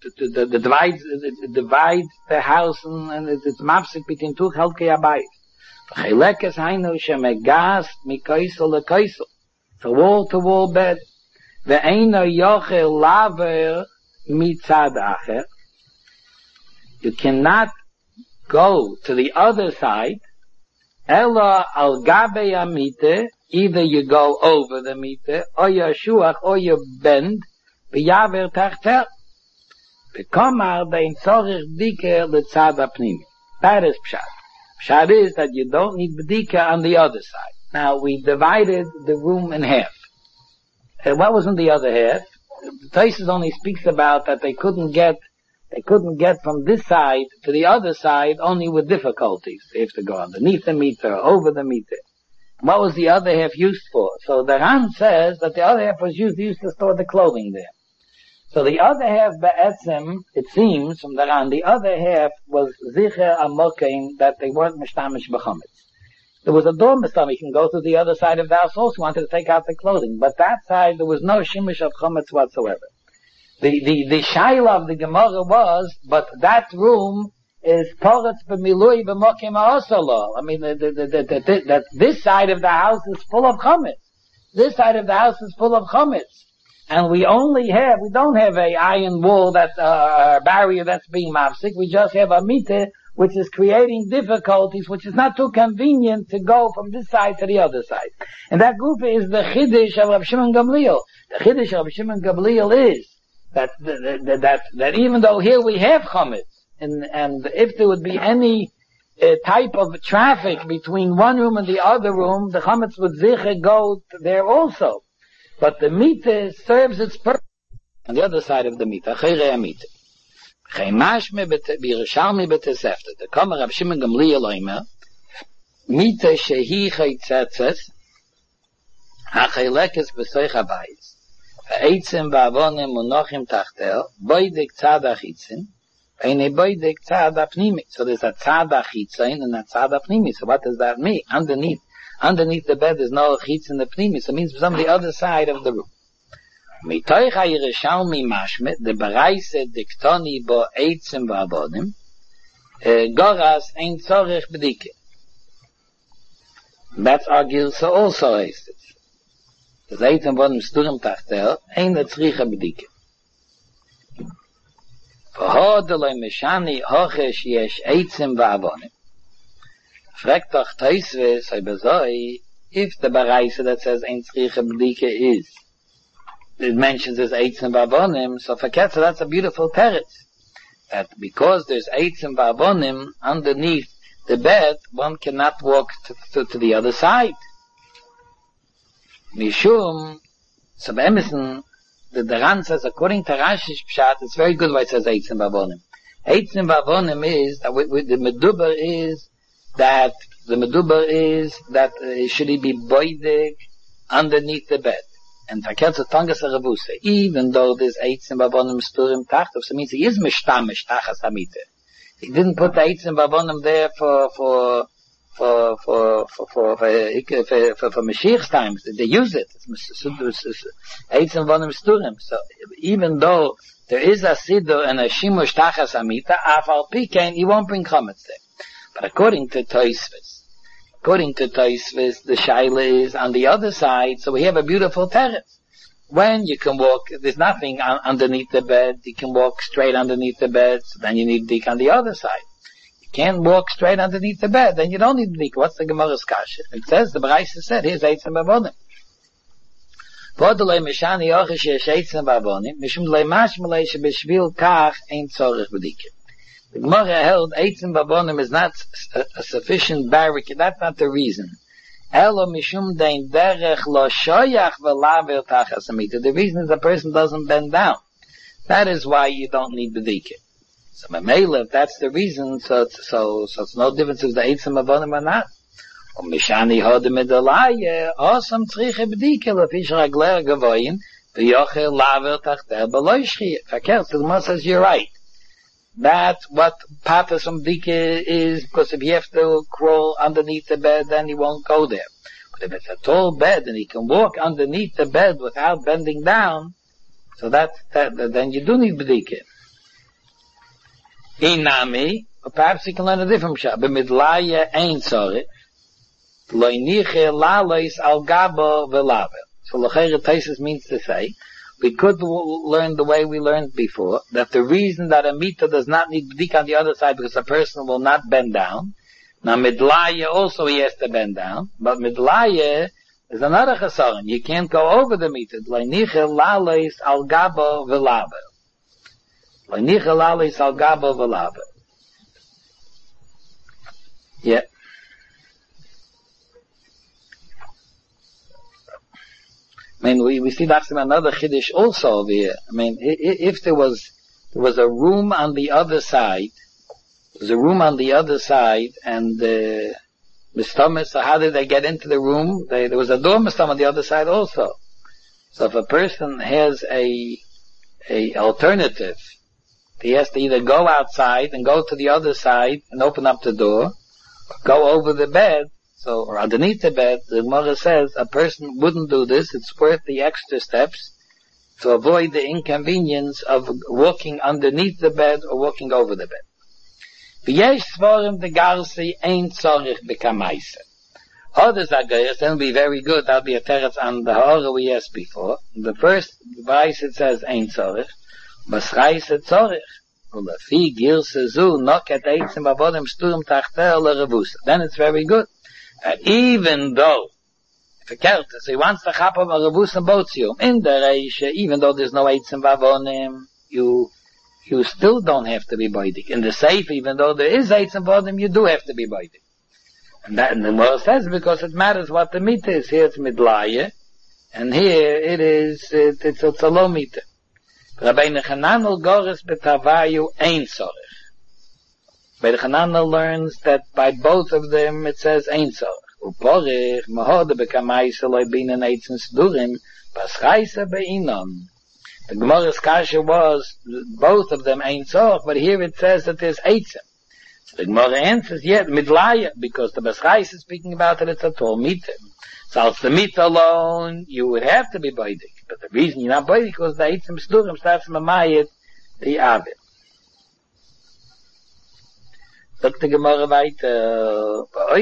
It divides the house and it's mavsek between two chalkei habayis. Chaylekes hainu shemegas mikoisel lekoisel. It's a wall-to-wall bed. Ve'eino yochel laver mitzad acher. You cannot go to the other side Ella al gabe amite, either you go over the mite, or you shuach, or you bend, v'yaver tachtel. V'komar dein tzorich b'dike l'tzad apnimi. That is pshat. Pshat is that you don't need b'dika on the other side. Now, we divided the room in half. And what was in the other half? Tosfos only speaks about that they couldn't get from this side to the other side only with difficulties. They have to go underneath the meter, over the meter. What was the other half used for? So the Ran says that the other half was used to store the clothing there. So the other half, be'etzem, it seems from the Ran, the other half was zicher amokim that they weren't mishtamish b'chametz. There was a door mistam, you can go to the other side of the house also, wanted to take out the clothing. But that side, there was no shimish of chametz whatsoever. The shaila of the Gemara was, but that room is poretz b'milui b'mokim ha'osolo. I mean, that this side of the house is full of chametz. This side of the house is full of chametz. And we don't have a iron wall barrier that's being mafsik. We just have a meter which is creating difficulties, which is not too convenient to go from this side to the other side. And that group is the Chiddush of Rav Shimon Gamliel. The Chiddush of Rav Shimon Gamliel is that even though here we have chametz, and if there would be any type of traffic between one room and the other room, the chametz would zicher go there also. But the mita serves its purpose on the other side of the mita. Chayrei mita. Chaymashme b'Yerushalmi b'Tosefta. The Kamar Rav Shimon Gamliel oimer mita shehi chaytzetzes hachaylekes b'soich habayis ha'eitzim v'avonim unochim tachtel boidik tzad achitzin eine boidik tzad apnimi. So there's a tzad achitzin and a tzad apnimi. So what does that mean? Underneath the bed there's no chitz in the pnimi. So it means from the other side of the room. Mitoich ha'Yerushalmi mashme the baraise diktoni bo eitzim v'avonim goras ein tzorich b'dike. That's our gilsa also is it. The eitzim v'avonim sturim tachtel ein tzricha b'dike. V'hodeloi meshani hochesh yesh eitzim v'avonim. Fragt doch Tosfos, if the baraisa that says ein tzricha b'dike is, it mentions there's eitzim v'avonim, so for Ketzer that's a beautiful teretz. That because there's eitzim v'avonim underneath the bed, one cannot walk to the other side. Mishum, so Emerson, the Ran says, according to Rashi's Pshat, it's very good why it says eitzim v'avonim. Eitzim v'avonim is, that the meduber is that should he be boidig underneath the bed. And verkehrt Tangas Ravuse, even though there's eitzim v'avonim sturim tachtov, so it means he is mishtamish tachas hamite. He didn't put the eitzim v'avonim there for Mashiach's times. They use it. Eitzim v'avonim sturim. So even though there is a siddur and a shimush tachas hamite, afal pikein, he won't bring chametz there. But according to Tosfos, the shaila is on the other side, so we have a beautiful terrace. When you can walk, there's nothing underneath the bed, you can walk straight underneath the bed, so then you need dik on the other side. You can't walk straight underneath the bed, then you don't need dik. What's the Gemara's kasha? It says, the Baraisa said, here's eitzim v'avonim. V'odolei mishani ochesh yesh eitzim v'avonim, mishum lei mashmalei shebeshvil kach ein tzorich b'dikim. The Gemara held eitzim v'avonim is not a sufficient barricade. That's not the reason. Elo mishum dein derech lo shoyach v'laver tachas hamita. The reason is the person doesn't bend down. That is why you don't need b'dike. So Mamela, if that's the reason, so it's no difference if the eitzim v'avonim or not. Mishani hodem edalaye osam tzriche b'dike lefish ragler gavoyin v'yocher laver tachter b'lo yishchiyah. Verkehrt, the Gemara says you're right. That's what patas from dike is, because if you have to crawl underneath the bed, then he won't go there. But if it's a tall bed and he can walk underneath the bed without bending down, so then you do need b'dike. Inami, or perhaps you can learn a different shot. B'midlaya ein tzorich, lo yiniche lalois al gabo v'laver. So l'chayre Tosfos means to say, we could learn the way we learned before, that the reason that a mita does not need b'dik on the other side because a person will not bend down, Now midlaya also he has to bend down, but midlaya is another chesaron. You can't go over the meter. Leiniche lales al gabo v'lave. Leiniche lales al gabo v'lave. Yeah. I mean, we see that's another chiddush also over here. I mean, if there was a room on the other side, and Mistama, so how did they get into the room? There was a door Mistama on the other side also. So if a person has a alternative, he has to either go outside and go to the other side and open up the door, or go over the bed, or underneath the bed. The Gemara says a person wouldn't do this. It's worth the extra steps to avoid the inconvenience of walking underneath the bed or walking over the bed. V'yesh svarim de garsi ein tzorich b'kamaisa. Others are good, that'll be very good. That'll be a teretz on the hora we asked before. The first advice it says ein tzorich, b'schreis et tzorich. U'lefi girse zu noket eitzim avodim sturim tachtel l'revusa. Then it's very good. Even though, if a character, so he wants to chap of a revusa botium, in the reisha, even though there's no eitzim vavonim, you still don't have to be boidik. In the safe, even though there is eitzim vavonim, you do have to be boidik. And the Gemara says because it matters what the meter is. Here it's midlaya, and here it's a low meter. Rabbeinu Chananel Goris betavayu ein tzorich. Rabbeinu Chananel learns that by both of them it says ein tzorich. Uporich mahode bekamaisa loy binen eitzim sdurim paschaisa beinon. The Gemara's kasha was both of them ein tzorich, but here it says that there's eitzim. The Gemara answers, midlaya, because the Beschais is speaking about it, it's a tall meter. So it's the meter alone, you would have to be boidik. But the reason you're not boidik because the eitzim sturim starts mamayit the avit. Look the Gemara weiter.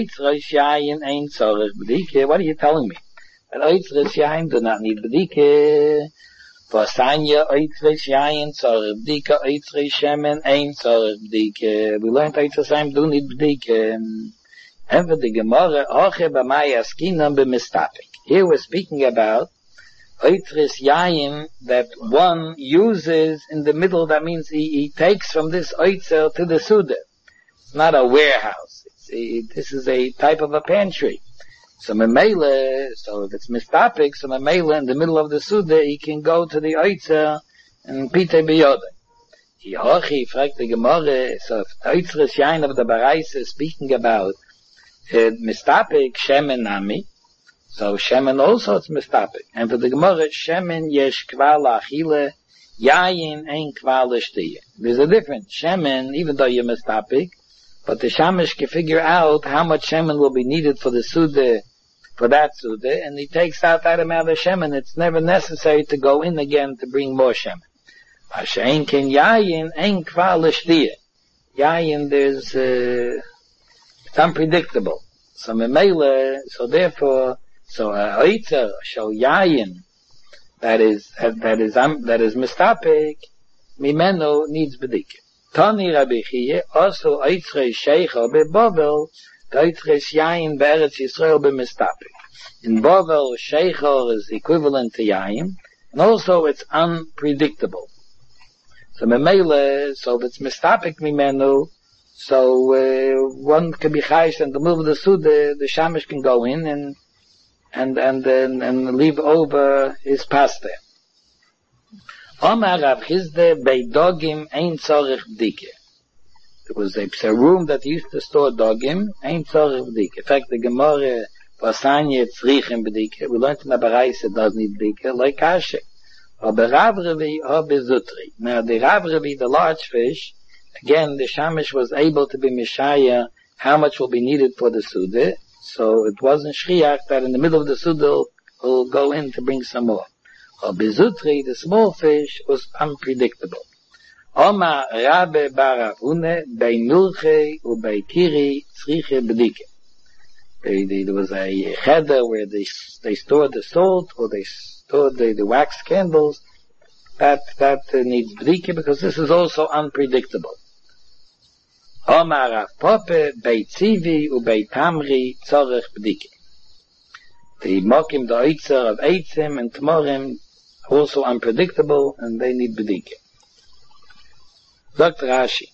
What are you telling me? That oitzres yayin do not need bedike. Vasanya oitzres yayin tzorich b'dika, oitzres shemen ein tzorich b'dika. We learned oitzres yayin do need b'dika. And for the Gemara, hoche b'may askinam b'mistapik. Here we're speaking about oitzres yayin that one uses in the middle. That means he takes from this oitzer to the suda. It's not a warehouse. This is a type of a pantry. So memele, so if it's mistapik, so memele in the middle of the suda, he can go to the oitzer and pite biyode. Hihochi, fragt the Gemara, so if the oitzres yayin of the Baraisa is speaking about mistapik, shemen nami, so shemen also it's mistapik. And for the Gemara, shemen yesh kvala achile, yayin ein kvala shtiye. There's a difference. Shemen, even though you're mistapik, but the shamish can figure out how much shemen will be needed for the suda, for that suda, and he takes out that amount of shemen. It's never necessary to go in again to bring more shemen. Hashem ken yayin ein kvala shtiye. Yayin, there's it's unpredictable. So memele, so therefore, so oitzer, so yayin, that is mistapik, mimeno needs bedike. Tani Rabbi Chiyeh, also oitzre sheicha beBovel, oitzre yayin be'eretz Yisrael b'mistapik. In Bovel, sheicha is equivalent to yayin, and also it's unpredictable. So memele, so if it's mistapik mimenu, so one can be chayish in the middle of the suda, the shamish can go in and leave over his pasta. Omar Rav Chizde bei dogim ein tzorich b'dike. There was a room that used to store dogim, ein tzorich b'dike. In fact, the Gemara vasanye tzrichim b'dike. We learned in the Barais it doesn't need b'dike, like kashe. Or Rav Revi or bezutri. Now the Rav Revi, the large fish, again, the shamish was able to be mishaya how much will be needed for the suda, so it wasn't shriach that in the middle of the suda will go in to bring some more. Or bezutri, the small fish, was unpredictable. Oma Rabbe Baravune bei Nurche u bei Kiri tzriche b'dike. There was a cheder where they stored the salt, or they stored the wax candles. That needs b'dike because this is also unpredictable. Omar Rav Papa, Beit Zivi, Ubeit Tamri, Tzorech B'dike. The Mokim, the Oitzer of Eitzim and Tmorim, also unpredictable, and they need B'dike. Dr. Rashi.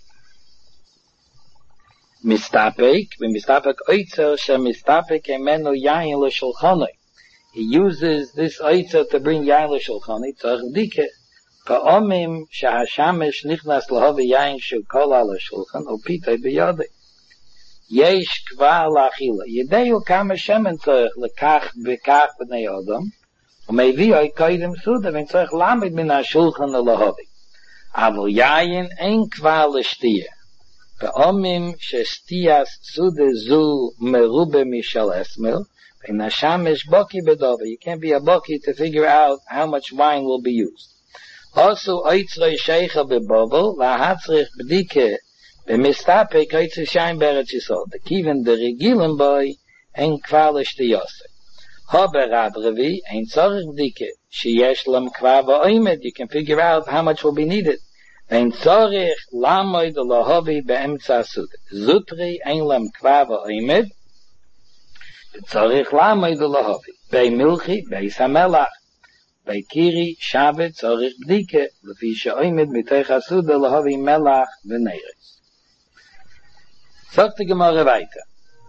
Mistapek, Mistapek Oitzer, She Mistapek Emenu Yain L'Shulchanoi. He uses this Oitzer to bring Yain L'Shulchanoi, Tzorech B'dike. Pa'omim shehashamesh nichnas lahavi yain shel kol al hashulchan upitay biyadei. Yesh kvar la'achila. Yedeu kama shemen tzorech lekach bekach b'nei Adam. Umevi oy koydem suda v'en tzorech lamed min hashulchan lahavi. Aval yain ein kvar l'shtiya. Pa'omim shestiyas suda zu merube mishal esmel. V'en hashamesh boki bedova. You can't be a boki to figure out how much wine will be used. Also, oitzroi sheicha bebobel, lahatzrich b'dike, b'mistapek oitzroi shayin beretz yisod. The kiven the regilim boy, ein kvar l'shtiyose. Hober Rab Revi, ein tzorich b'dike, sheyesh lam kvar v'oimed, you can figure out how much will be needed. Ein tzorich lamoid lahovi be'emtza suda. Zutri, ein lam kvar v'oimed, tzorich lamoid lahovi. Bei milchi, bei samelach. Bei Kiri, Shabbat, Tzorich B'dike, Lefi she'oimed mitech hasuda lahavi melach v'neiris. Sagt die Gemara weiter.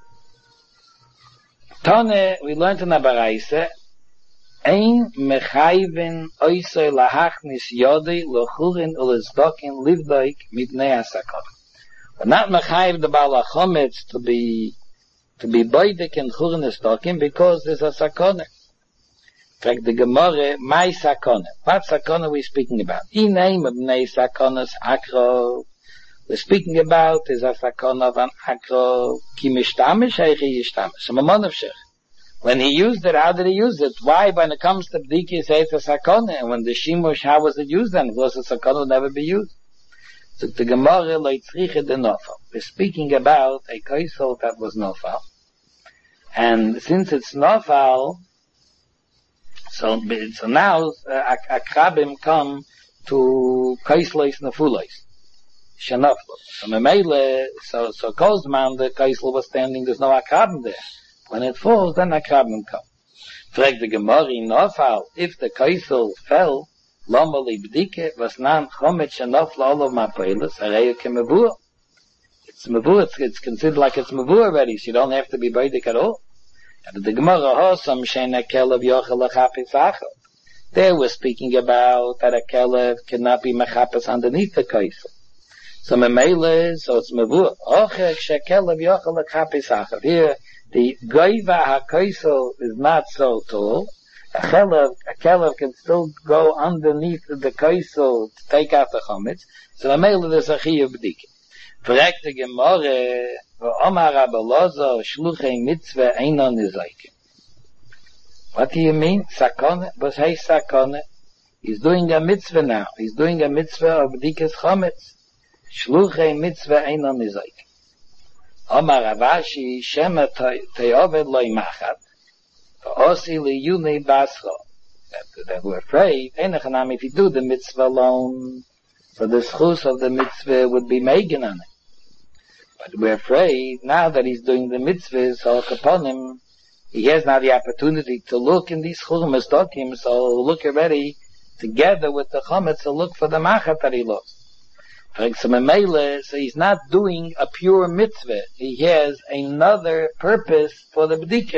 Tone, we learned in the Baraise, ein mechayven oisoi lahachnis yodi lochurin ulezdokin livdoik mitnei asakon. We're not mechayv the Baal HaChometz to be boidik and churin esdokin because there's a sakone. Frag the Gemara, my sakona. What sakona are we speaking about? In name of Bnei Sakonas Akro. We're speaking about is a sakona of an Akro. Ki mishtamish heichi yishtamish. So Mamonavshech. When he used it, how did he use it? Why, when it comes to Bdiki, he says it's a sakona? And when the Shimush, how was it used then? Of course, the sakona would never be used. So the Gemara, loitzriche de nofal. We're speaking about a kaisel that was nofal. And since it's nofal, so now, akrabim come to kaisleis nefuleis. Shenaflo. So memele, so Kozman, the kaisel was standing, there's no akrabim there. When it falls, then akrabim come. Frag the Gemara in Nofal, if the kaisel fell, lomali b'dike, was nan chomet shenaflo all of mapelis, areyu kemevur. It's mevur, it's considered like it's mevur already, so you don't have to be b'dik at all. And the Gemara Hosam Shena Kelev Yochel Lachapis Achel. There we're speaking about that a Kelev cannot be Mechapis underneath the Kaisel. So Memele, so it's Mevur. Ochek Shekelev Yochel Lachapis Achel. Here, the Goiva HaKaisel is not so tall. A Kelev can still go underneath the Kaisel to take out the Chometz. So Memele, there's a Chiyuv B'dike. Fragt the Gemara, Omar Rabbi Lozo, Shluchei Mitzvah Einon Nizoikim. What do you mean? Sakone? But hey, Sakone. He's doing a mitzvah now. He's doing a mitzvah of B'dikas Chometz. Shluchei Mitzvah Einon Nizoikim. Omar Ravashi, Shema Te'oved Loi Machat, Osi Li Yunei Basro. That we're afraid, Einachanam, if you do the mitzvah alone, so the schus of the mitzvah would be Megan on it. But we're afraid, now that he's doing the mitzvahs, so upon him, he has now the opportunity to look in these churim estokim, so look already, together with the chometz, to look for the machat that he lost. For example, so he's not doing a pure mitzvah, he has another purpose for the b'dikah.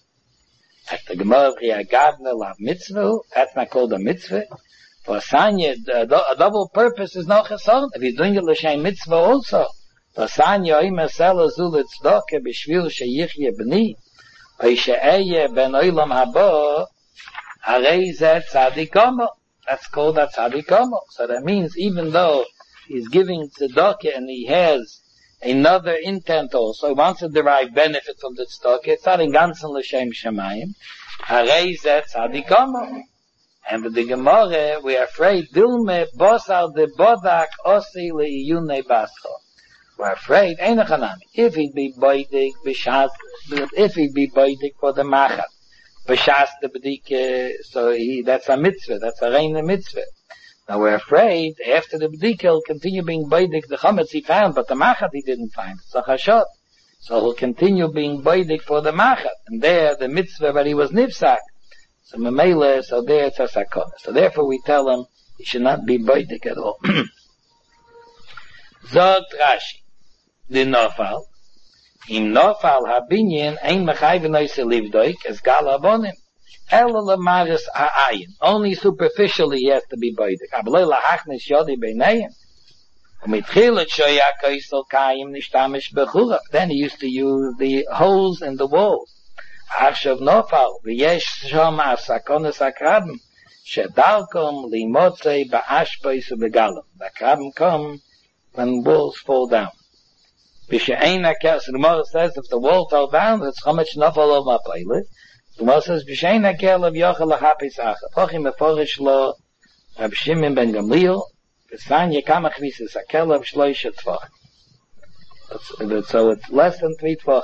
Like the Gemara, mitzvah, that's not called a mitzvah. For Sanya, a double purpose is no chesed. If he's doing it l'shem mitzvah also, for Sanya, oimer sela zul tzedakah b'shvil sheyichye b'ni, or she'eye ben olam haba, harei zeh tzadikomo. That's called a tzadikomo. So that means even though he's giving tzedakah and he has another intent also, he wants to derive benefit from the tzedakah, it's not in ganzen l'shem shemayim, harei zeh tzadikomo. And with the Gemara, we are afraid, Dilme bosal de bodak osi le'iyunei bascho. We're afraid, Einachanami, if he'd be boidik, if he'd be boidik for the machat, b'shas the b'dike, so that's a mitzvah, that's a reina mitzvah. Now we're afraid, after the B'dika, he'll continue being Baidik, the Chametz he found, but the Machat he didn't find. It's a Chashot. So he'll continue being Baidik for the Machat. And there, the mitzvah, but he was Nifsak. So Memele, so there it's a Sakona. So therefore we tell him, he should not be Baidik at all. Zot Rashi, the Nofal. Im Nofal habinyin, ein mechayven oise livdoik, es gal abonim. Ela lemaris ha'ayin. Only superficially he has to be Baidik. Ablei lahachnis yodi beinayim. Then he used to use the holes in the walls. Arshav nofal, v'yesh shom asakonis akrabim, shedalkom limotzei ba'ashpois u'begalim. The akrabim come when walls fall down. B'she'ein hakel, so the Gemara says, if the wall fell down, it's chomech nofal of my playlist. The Gemara says, b'she'ein hakel of yochel l'chapis acha. Pochim meforish lo, Rab Shimon ben Gamliel, Sanya kama chvisis akelav shloisha tvach. So it's less than 3 tvach.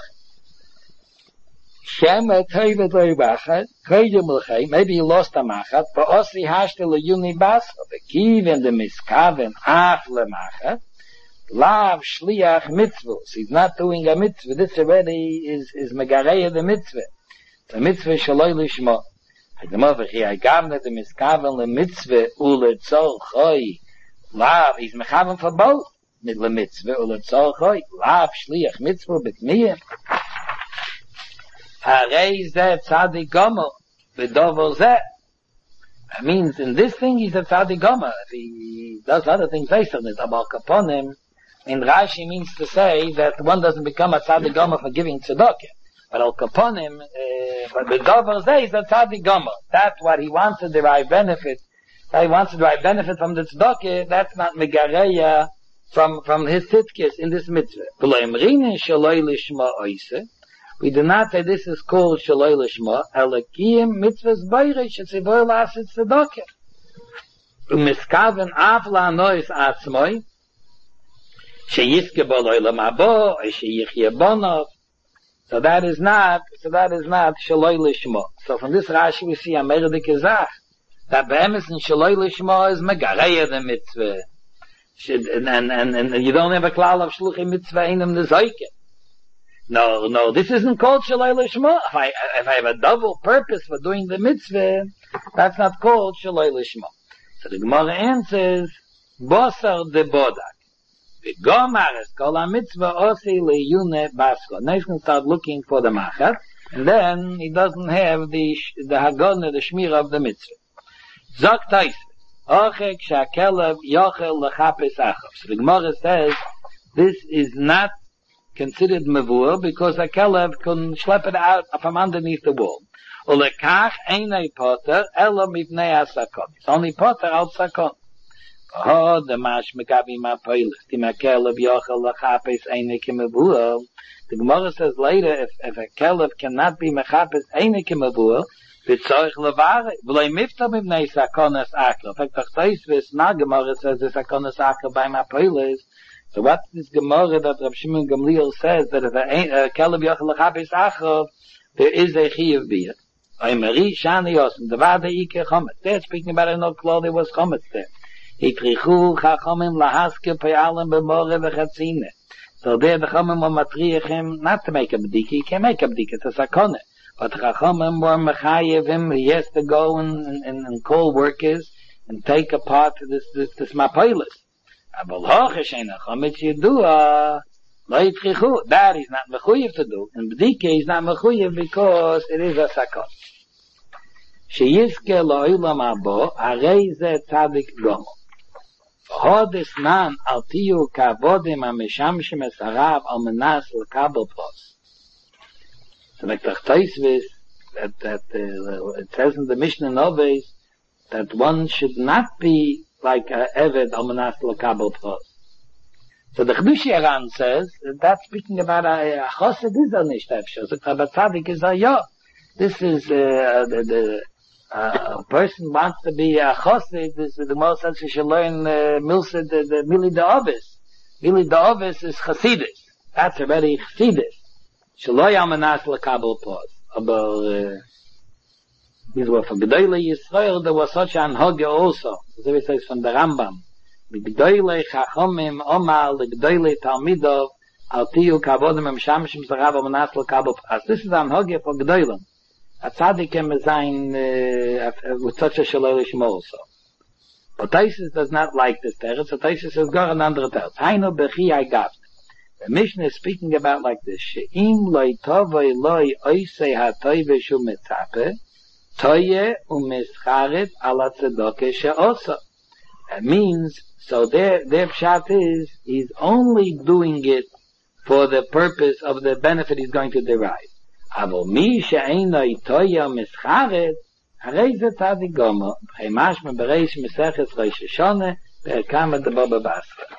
Shema teivet leibachat, koydem l'chei, maybe he lost a machat, but osli hashte l'yuni basra, bekiven the miskaven af lemachat, lav shliach mitzvos. He's not doing a mitzvah. This already is megareya the mitzvah. The mitzvah shaloi lishmo. The mother here, gavne the miskaven le mitzvah uletzol choi. Lav is mechaven for both. Mit le mitzvah ul tzol choy. Lav shliach mitzvah betmiyah. Harei zeh tzadik gomer. V'dover zeh. That means in this thing he's a tzadik gomer. If he does other things based on it, about kaponim, in Rashi means to say that one doesn't become a tzadik gomer for giving tzedakah. But al kaponim, but v'dover zeh is a tzadik gomer. That's what he wants to derive benefit. He wants to derive benefit from the tzedakah. That's not megareya from his tzidkes in this mitzvah. We do not say this is called shaloi lishma. Elakiyim mitzvahs bayrish etzivoy lasit tzedakah. Umiskaven af la'anois atzmoi sheyiske bo lo'olam habo sheyichye bonov. So that is not shaloi lishma. So from this Rashi we see a merdik ezach. That behemoth in Shaloi Lishma is megareya the mitzvah. And you don't have a klal of shluchim mitzvah in them the zoike. No, this isn't called Shaloi Lishma. If I have a double purpose for doing the mitzvah, that's not called Shaloi Lishma. So the Gemara answers, Bosar de Bodak. V'gomares kol ha-mitzvah osi leyune basko. Now he's going to start looking for the machat, and then he doesn't have the hagonah, the shmira of the mitzvah. Zok Tais, Ochek Shakelev Yochel Lechapes Achav. So the Gemara says this is not considered mavur because a kelev can schlep it out from underneath the wall. Ulekach einay poter elo mivnei asakon. It's only poter al sakon. Oh, the mash mekabi ma poilis. Tim a kelev Yochel Lechapes einay kimavur. The Gemara says later if a kelev cannot be mechapes einay kimavur, V'tzoich levare, v'loi mifta mivnei sakonas akra. In fact, Tachtois na Gemara says the sakonas akra by Mapoiles. So what's this Gemara that Rab Shimon Gamliel says that if a keleb yochel lachabis akra, there is a chiyuv biyah. Oimeri shani yosim, devade ike chometz. They're speaking about it not close, there was chometz there. Hitrichu chachomim lahaske pe'alim b'more v'chatzine. So there the chomim will matriach him not to make a b'dika, he can't make a b'dika, it's a sakonah. But Chachamim were mechayev him, he has to go and call workers and take apart this mapoilis. Abel hochesh ein hachomit yedua, lo yitchichu. That is not mechuyev to do. And b'dika is not mechuyev because it is a sakon. Sheyizke lo ilam abo, harei ze tzadik gomo. V'hodis nan al tiyu kavodim ha-mishamshim es harav al menas l'kabel pros. So like Tachtois that it says in the Mishnah Noves that one should not be like a Eved al Manas L'Kabel Pros. So the Chedushi Aran says that's speaking about a Chosed is a nicht Efshar. So Tzadik is a Yo. This is the person wants to be a Chosed. This is the most sense you should learn Milsa the Mili Da'ovis. Mili Da'ovis is Chasidus. That's already Chasidus. Shaloi amanas l'kabel pros. Aber These were for G'dayla Yisrael, there was such an Hogge also. So it says from the Rambam. G'dayla Chachomim Omar, G'dayla Talmidov, Al Tiyu Kavodim Em Shamshim Zarav Amanas Lo Kabel Pras. This is an Hogge for G'dayla. A tzaddik can resign with such a shalol shmo also. But Taisus does not like this teretz, so Taisus says, go an andere teretz. Hainu bechi agav. The Mishnah is speaking about like this. She'im loy tovoi loy oisei hatoive shu metzape, toye u'mischaret ala tzedoke she'osa. That means, so their pshat is, he's only doing it for the purpose of the benefit he's going to derive. Avo mi she'eino toye u'mischaret, הרי זה צדיק גומר, חיימש מבריש מסכת ראש השונה, בערכם את הבא בבסרה.